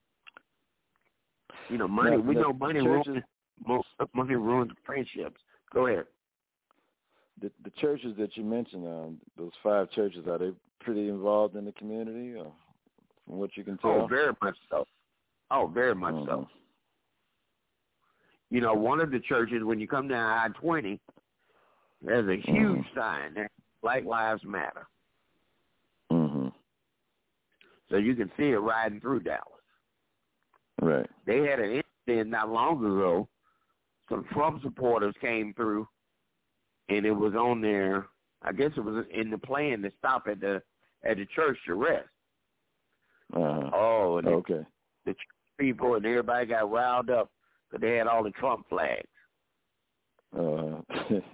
You know, money. We know money ruins friendships. Go ahead. The churches that you mentioned, those 5 churches, are they pretty involved in the community, or from what you can tell? Oh, very much so. Oh, very much so. You know, one of the churches, when you come down I-20, there's a huge sign there, Black Lives Matter. Mm-hmm. So you can see it riding through Dallas. Right. They had an incident not long ago. Some Trump supporters came through, and it was on there. I guess it was in the plan to stop at the church to rest. Oh, and okay. The church people and everybody got riled up because they had all the Trump flags. So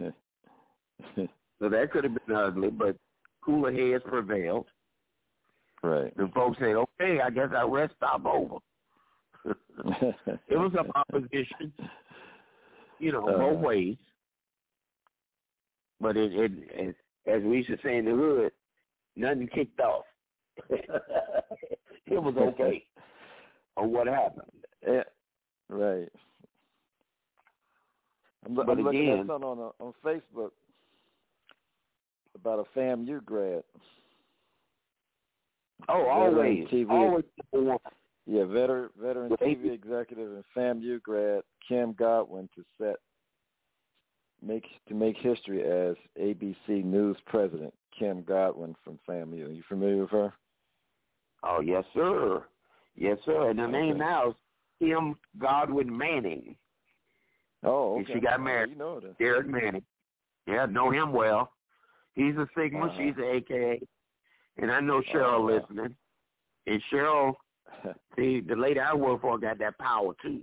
that could have been ugly, but cooler heads prevailed. Right. And folks said, okay, I guess our rest stop over. It was some opposition, you know, both ways. But it, as we used to say in the hood, nothing kicked off. It was okay on what happened. Yeah. Right. I'm looking at something on Facebook about a FAMU grad. Oh, always. TV. Always. Yeah, veteran TV executive and FAMU grad Kim Godwin to make history as ABC News president. Kim Godwin from FAMU. Are you familiar with her? Oh, yes, sir. Yes, sir. And her name now is Kim Godwin Manning. Oh, okay. And she got married. You know that. Derek Manning. Yeah, know him well. He's a Sigma. She's an AKA. And I know Cheryl listening. And Cheryl, see, the lady I work for got that power, too.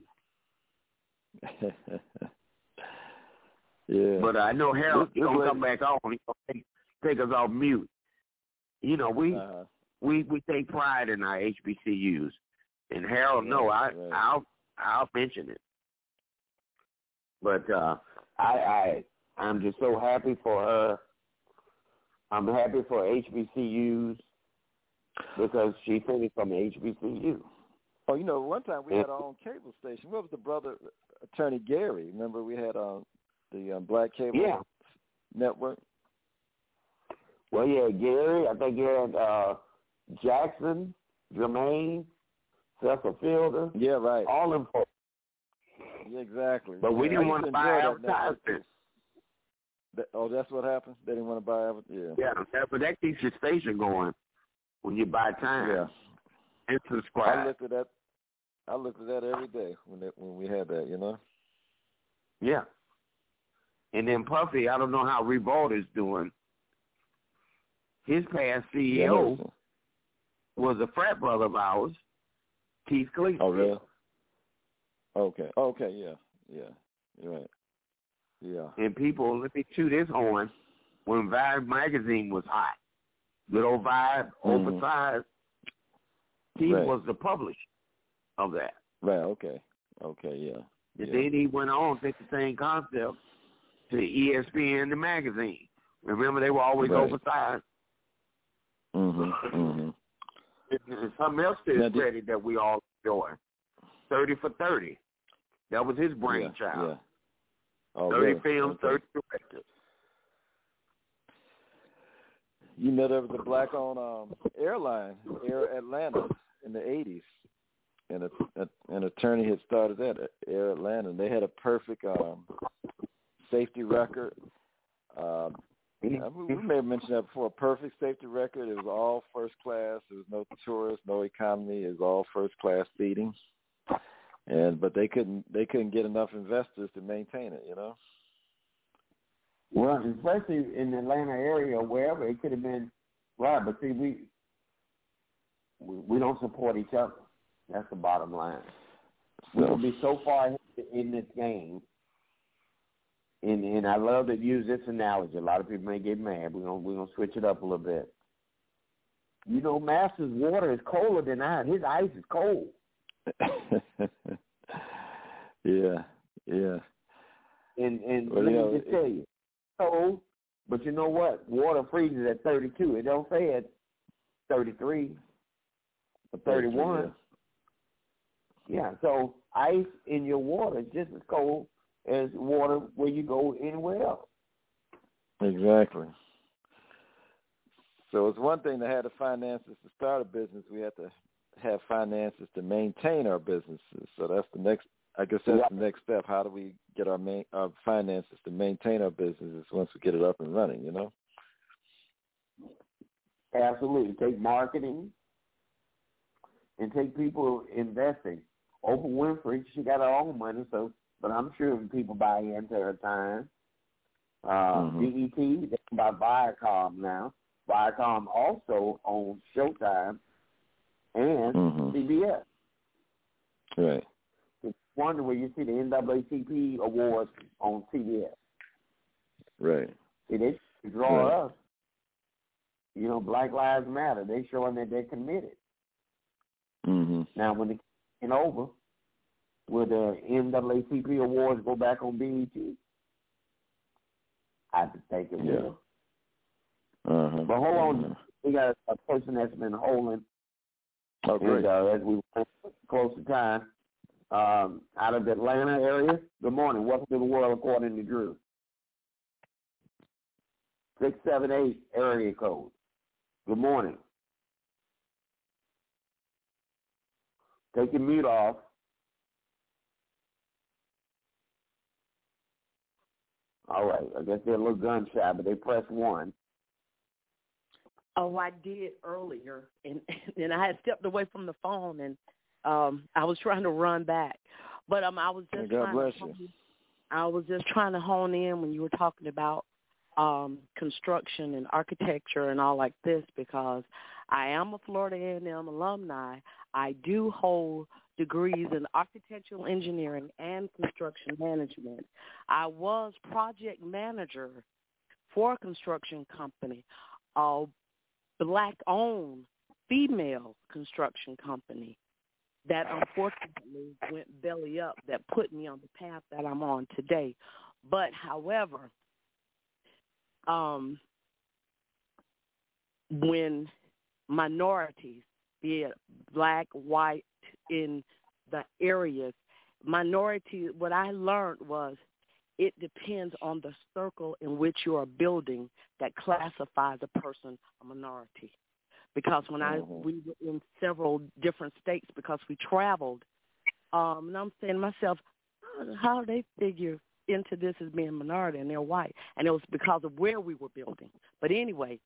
Yeah. But I know Harold, he's going to come back on. He's going to take us off mute. You know, we take pride in our HBCUs. And Harold, I'll mention it. But I'm just so happy for her. I'm happy for HBCUs because she finished from HBCU. Oh, you know, one time we had our own cable station. What was the brother, Attorney Gary? Remember we had the Black Cable Network? Well, yeah, Gary. I think he had Jackson, Jermaine, Cecil Fielder. Yeah, right. All them folks. Yeah, exactly. But we didn't want to buy advertisements. That's what happened? They didn't want to buy advertisements? Yeah, but that keeps your station going when you buy time. Yeah. And subscribe. I looked at that every day when we had that, you know? Yeah. And then Puffy, I don't know how Revolt is doing. His past CEO was a frat brother of ours, Keith Cleveland. Oh, really? Okay, yeah. You're right. Yeah. And people, let me chew this horn, when Vibe magazine was hot, good old Vibe, oversized, he was the publisher of that. Right, okay, yeah. And then he went on to take the same concept to ESPN, the magazine. Remember, they were always oversized. Mm-hmm. And something else to his credit that we all enjoy. 30 for 30. That was his brainchild. Yeah. Oh, 30 films, 30 directors. You know, there was a black-owned airline, Air Atlanta, in the 80s. And an attorney had started that, Air Atlanta. And they had a perfect safety record. We may have mentioned that before. A perfect safety record. It was all first class. There was no tourists, no economy. It was all first class seating. But they couldn't get enough investors to maintain it, you know. Well, especially in the Atlanta area, wherever it could have been right. But see, we don't support each other. That's the bottom line. We'll be so far in this game, And I love to use this analogy. A lot of people may get mad. We're gonna switch it up a little bit. You know, Master's water is colder than ours. His ice is cold. Yeah. And let me just tell you, cold. But you know what? Water freezes at 32. It don't say at 33 or 31. Yeah. So ice in your water is just as cold as water where you go anywhere else. Exactly. So it's one thing to have the finances to start a business. We have to have finances to maintain our businesses. So that's the next. I guess that's the next step. How do we get our finances to maintain our businesses once we get it up and running? You know. Absolutely. Take marketing and take people investing. Oprah Winfrey, she got her own money, but I'm sure people buy into her time. BET, they buy Viacom now. Viacom also owns Showtime and CBS. Right. It's wonder where you see the NAACP awards on CBS. Right. See, they draw us. You know, Black Lives Matter. They're showing that they're committed. Now, when it's over, will the NAACP awards go back on BET? I think it will. But hold on. We got a person that's been holding. Oh, great. And, as we close to time, out of the Atlanta area. Good morning. Welcome to the World According to Drew. 678 area code. Good morning. Take your mute off. All right. I guess they're a little gun shy, but they press 1. Oh, I did earlier, and I had stepped away from the phone, and I was trying to run back. But I was just trying to hone in when you were talking about construction and architecture and all like this, because I am a Florida A&M alumni. I do hold degrees in architectural engineering and construction management. I was project manager for a construction company, Black-owned female construction company that unfortunately went belly up, that put me on the path that I'm on today. But, however, when minorities, be it black, white, in the areas, what I learned was it depends on the circle in which you are building that classifies a person a minority. Because when we were in several different states, because we traveled, and I'm saying to myself, how do they figure into this as being a minority and they're white? And it was because of where we were building. But anyway,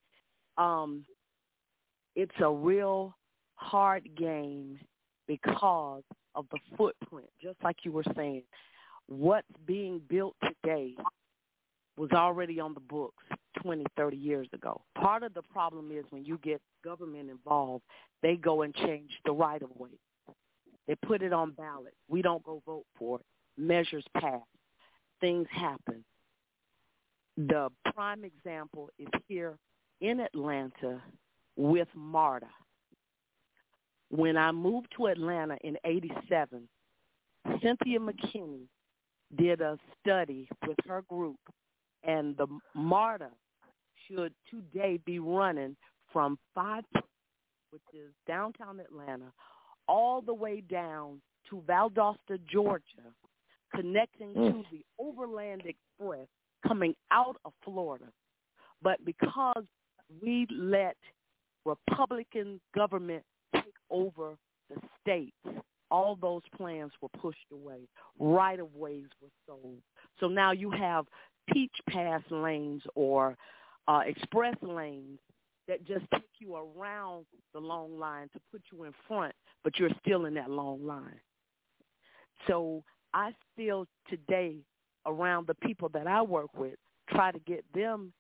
it's a real hard game because of the footprint, just like you were saying. What's being built today was already on the books 20, 30 years ago. Part of the problem is when you get government involved, they go and change the right-of-way. They put it on ballot. We don't go vote for it. Measures pass. Things happen. The prime example is here in Atlanta with MARTA. When I moved to Atlanta in 87, Cynthia McKinney did a study with her group, and the MARTA should today be running from 5, which is downtown Atlanta, all the way down to Valdosta, Georgia, connecting to the Overland Express coming out of Florida. But because we let Republican government take over the states, all those plans were pushed away. Right-of-ways were sold. So now you have peach pass lanes or express lanes that just take you around the long line to put you in front, but you're still in that long line. So I still today, around the people that I work with, try to get them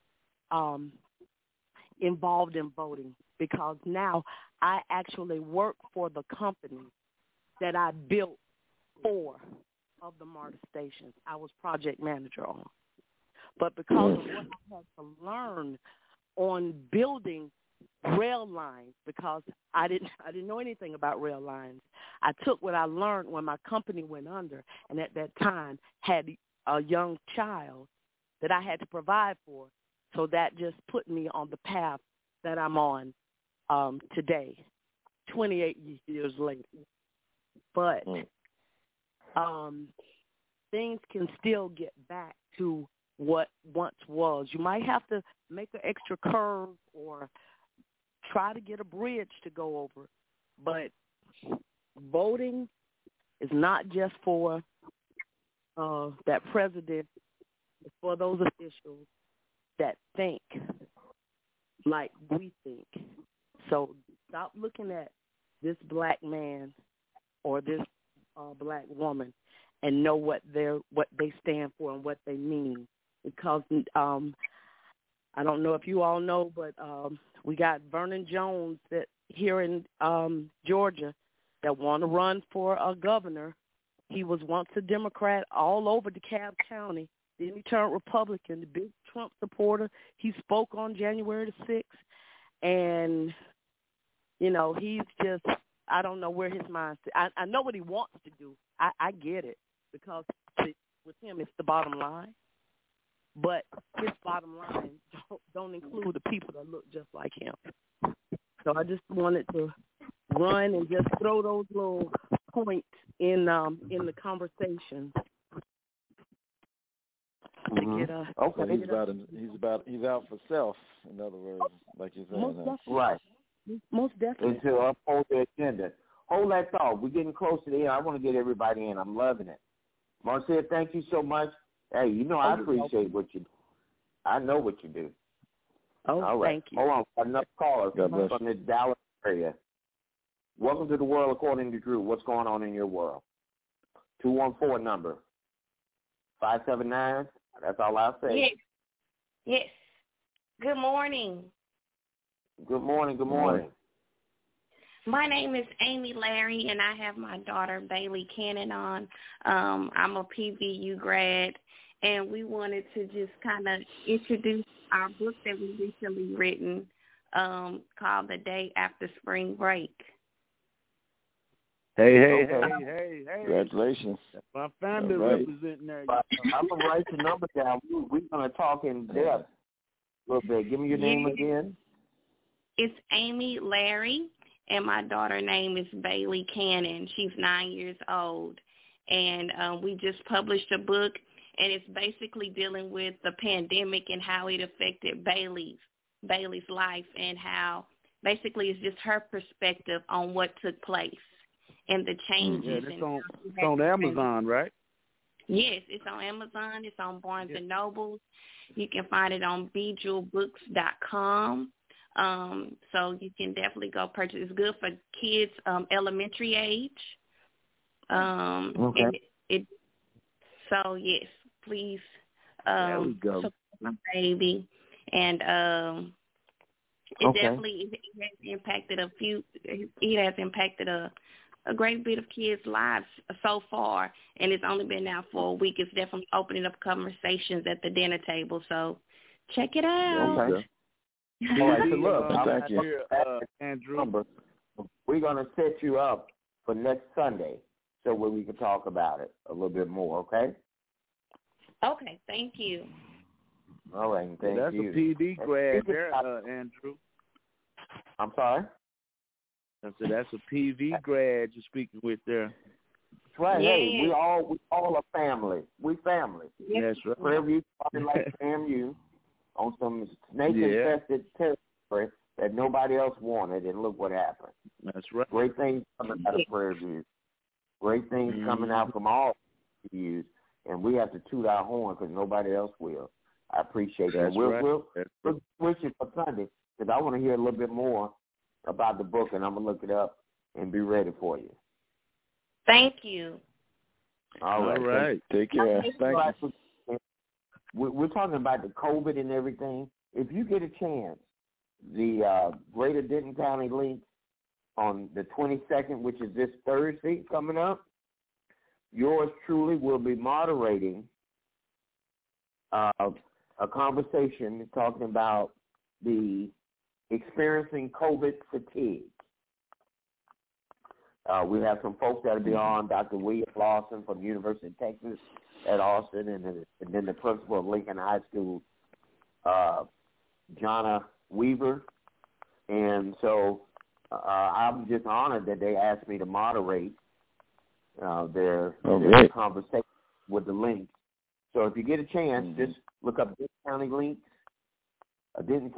involved in voting, because now I actually work for the company that I built 4 of the MARTA stations. I was project manager on. but because of what I had to learn on building rail lines, because I didn't know anything about rail lines. I took what I learned when my company went under, and at that time had a young child that I had to provide for. So that just put me on the path that I'm on today, 28 years later. But things can still get back to what once was. You might have to make an extra curve or try to get a bridge to go over. But voting is not just for that president. It's for those officials that think like we think. So stop looking at this black man or this black woman and know what they stand for and what they mean. Because I don't know if you all know, but we got Vernon Jones that here in Georgia that want to run for a governor. He was once a Democrat all over DeKalb County. Then he turned Republican, the big Trump supporter. He spoke on January the 6th. And, you know, he's just, I don't know where his mind's at. I know what he wants to do. I get it, because with him it's the bottom line. But his bottom line don't include the people that look just like him. So I just wanted to run and just throw those little points in the conversation. Okay, he's out for self. In other words, like you said, right? Most definitely. And to uphold the agenda. Hold that thought. We're getting close to the end. I want to get everybody in. I'm loving it. Marcia, thank you so much. Hey, you know I appreciate what you do. I know what you do. Oh, all right. Thank you. Hold on. Enough callers from the Dallas area. Welcome to the world according to Drew. What's going on in your world? 214 number. 579. That's all I'll say. Yes. Good morning. Good morning. My name is Amy Larry, and I have my daughter, Bailey Cannon, on. I'm a PVU grad, and we wanted to just kind of introduce our book that we recently written called The Day After Spring Break. Hey. Congratulations. That's my family representing there. I'm going to write the number down. We're going to talk in depth a little bit. Give me your name again. It's Amy Larry, and my daughter's name is Bailey Cannon. She's 9 years old. And we just published a book, and it's basically dealing with the pandemic and how it affected Bailey's life, and how basically it's just her perspective on what took place and the changes. It's on Amazon, right? Yes, it's on Amazon. It's on Barnes & Noble. You can find it on bjewelbooks.com. So you can definitely go purchase. It's good for kids elementary age. Okay. So yes, please support my baby. And it definitely has impacted a great bit of kids' lives so far, and it's only been out for a week. It's definitely opening up conversations at the dinner table. So check it out. Okay. All right, so look, thank you. Andrew. We're going to set you up for next Sunday so where we can talk about it a little bit more, okay? Okay, thank you. All right, thank That's you. That's a PD grad there, Andrew. I'm sorry? I said that's a PV grad you're speaking with there. That's right. Yeah. Hey, we all are family. We family. That's right. Wherever you probably like FAMU on some snake-infested territory that nobody else wanted, and look what happened. That's right. Great things coming out of Prairie View. Great things coming out from all views, and we have to toot our horn because nobody else will. I appreciate that. We'll switch it for Sunday because I want to hear a little bit more about the book, and I'm going to look it up and be ready for you. Thank you. All right. Take care. Thank you. We're talking about the COVID and everything. If you get a chance, the Greater Denton County link on the 22nd, which is this Thursday coming up, yours truly will be moderating a conversation talking about the experiencing COVID fatigue. We have some folks that will be on, Dr. William Lawson from the University of Texas at Austin, and then the principal of Lincoln High School, Jonna Weaver. And so I'm just honored that they asked me to moderate their conversation with the links. So if you get a chance, just look up Denton County links, Denton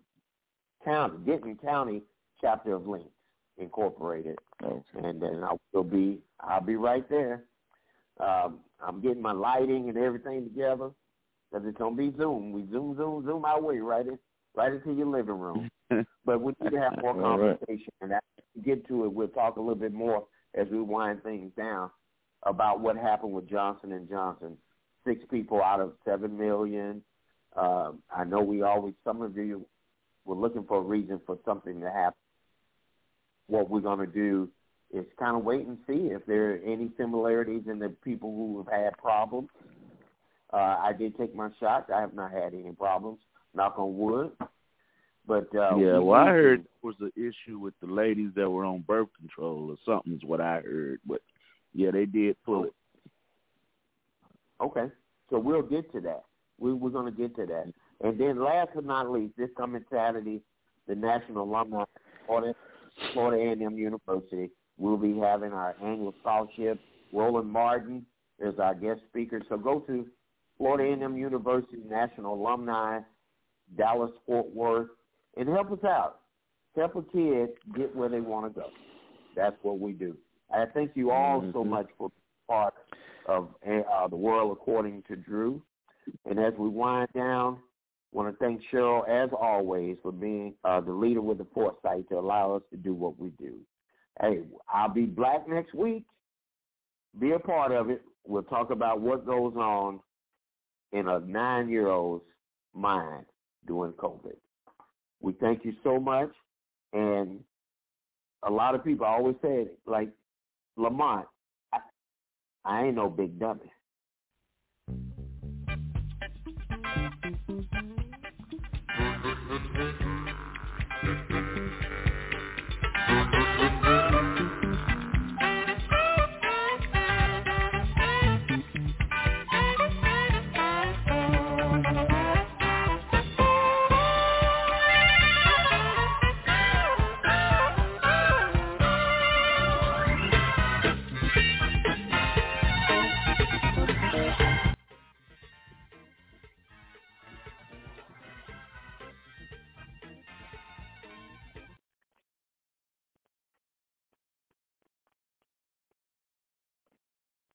County chapter of Links Incorporated, and then I'll be right there. I'm getting my lighting and everything together because it's gonna be Zoom. We zoom our way right into your living room. But we need to have more conversation, and as we get to it, we'll talk a little bit more as we wind things down about what happened with Johnson & Johnson. 6 people out of 7 million. I know some of you were looking for a reason for something to happen. What we're going to do is kind of wait and see if there are any similarities in the people who have had problems. I did take my shots. I have not had any problems, knock on wood. But I heard there was an issue with the ladies that were on birth control or something is what I heard. But, yeah, they did pull it. Okay, so we'll get to that. We're going to get to that. And then last but not least, this coming Saturday, the National Alumni Florida A&M University will be having our annual scholarship. Roland Martin is our guest speaker. So go to Florida A&M University National Alumni, Dallas, Fort Worth, and help us out. Help a kid get where they want to go. That's what we do. I thank you all so much for being part of the World According to Drew. And as we wind down, I want to thank Cheryl, as always, for being the leader with the foresight to allow us to do what we do. Hey, I'll be black next week. Be a part of it. We'll talk about what goes on in a 9-year-old's mind during COVID. We thank you so much. And a lot of people always say it, like Lamont, I ain't no big dummy.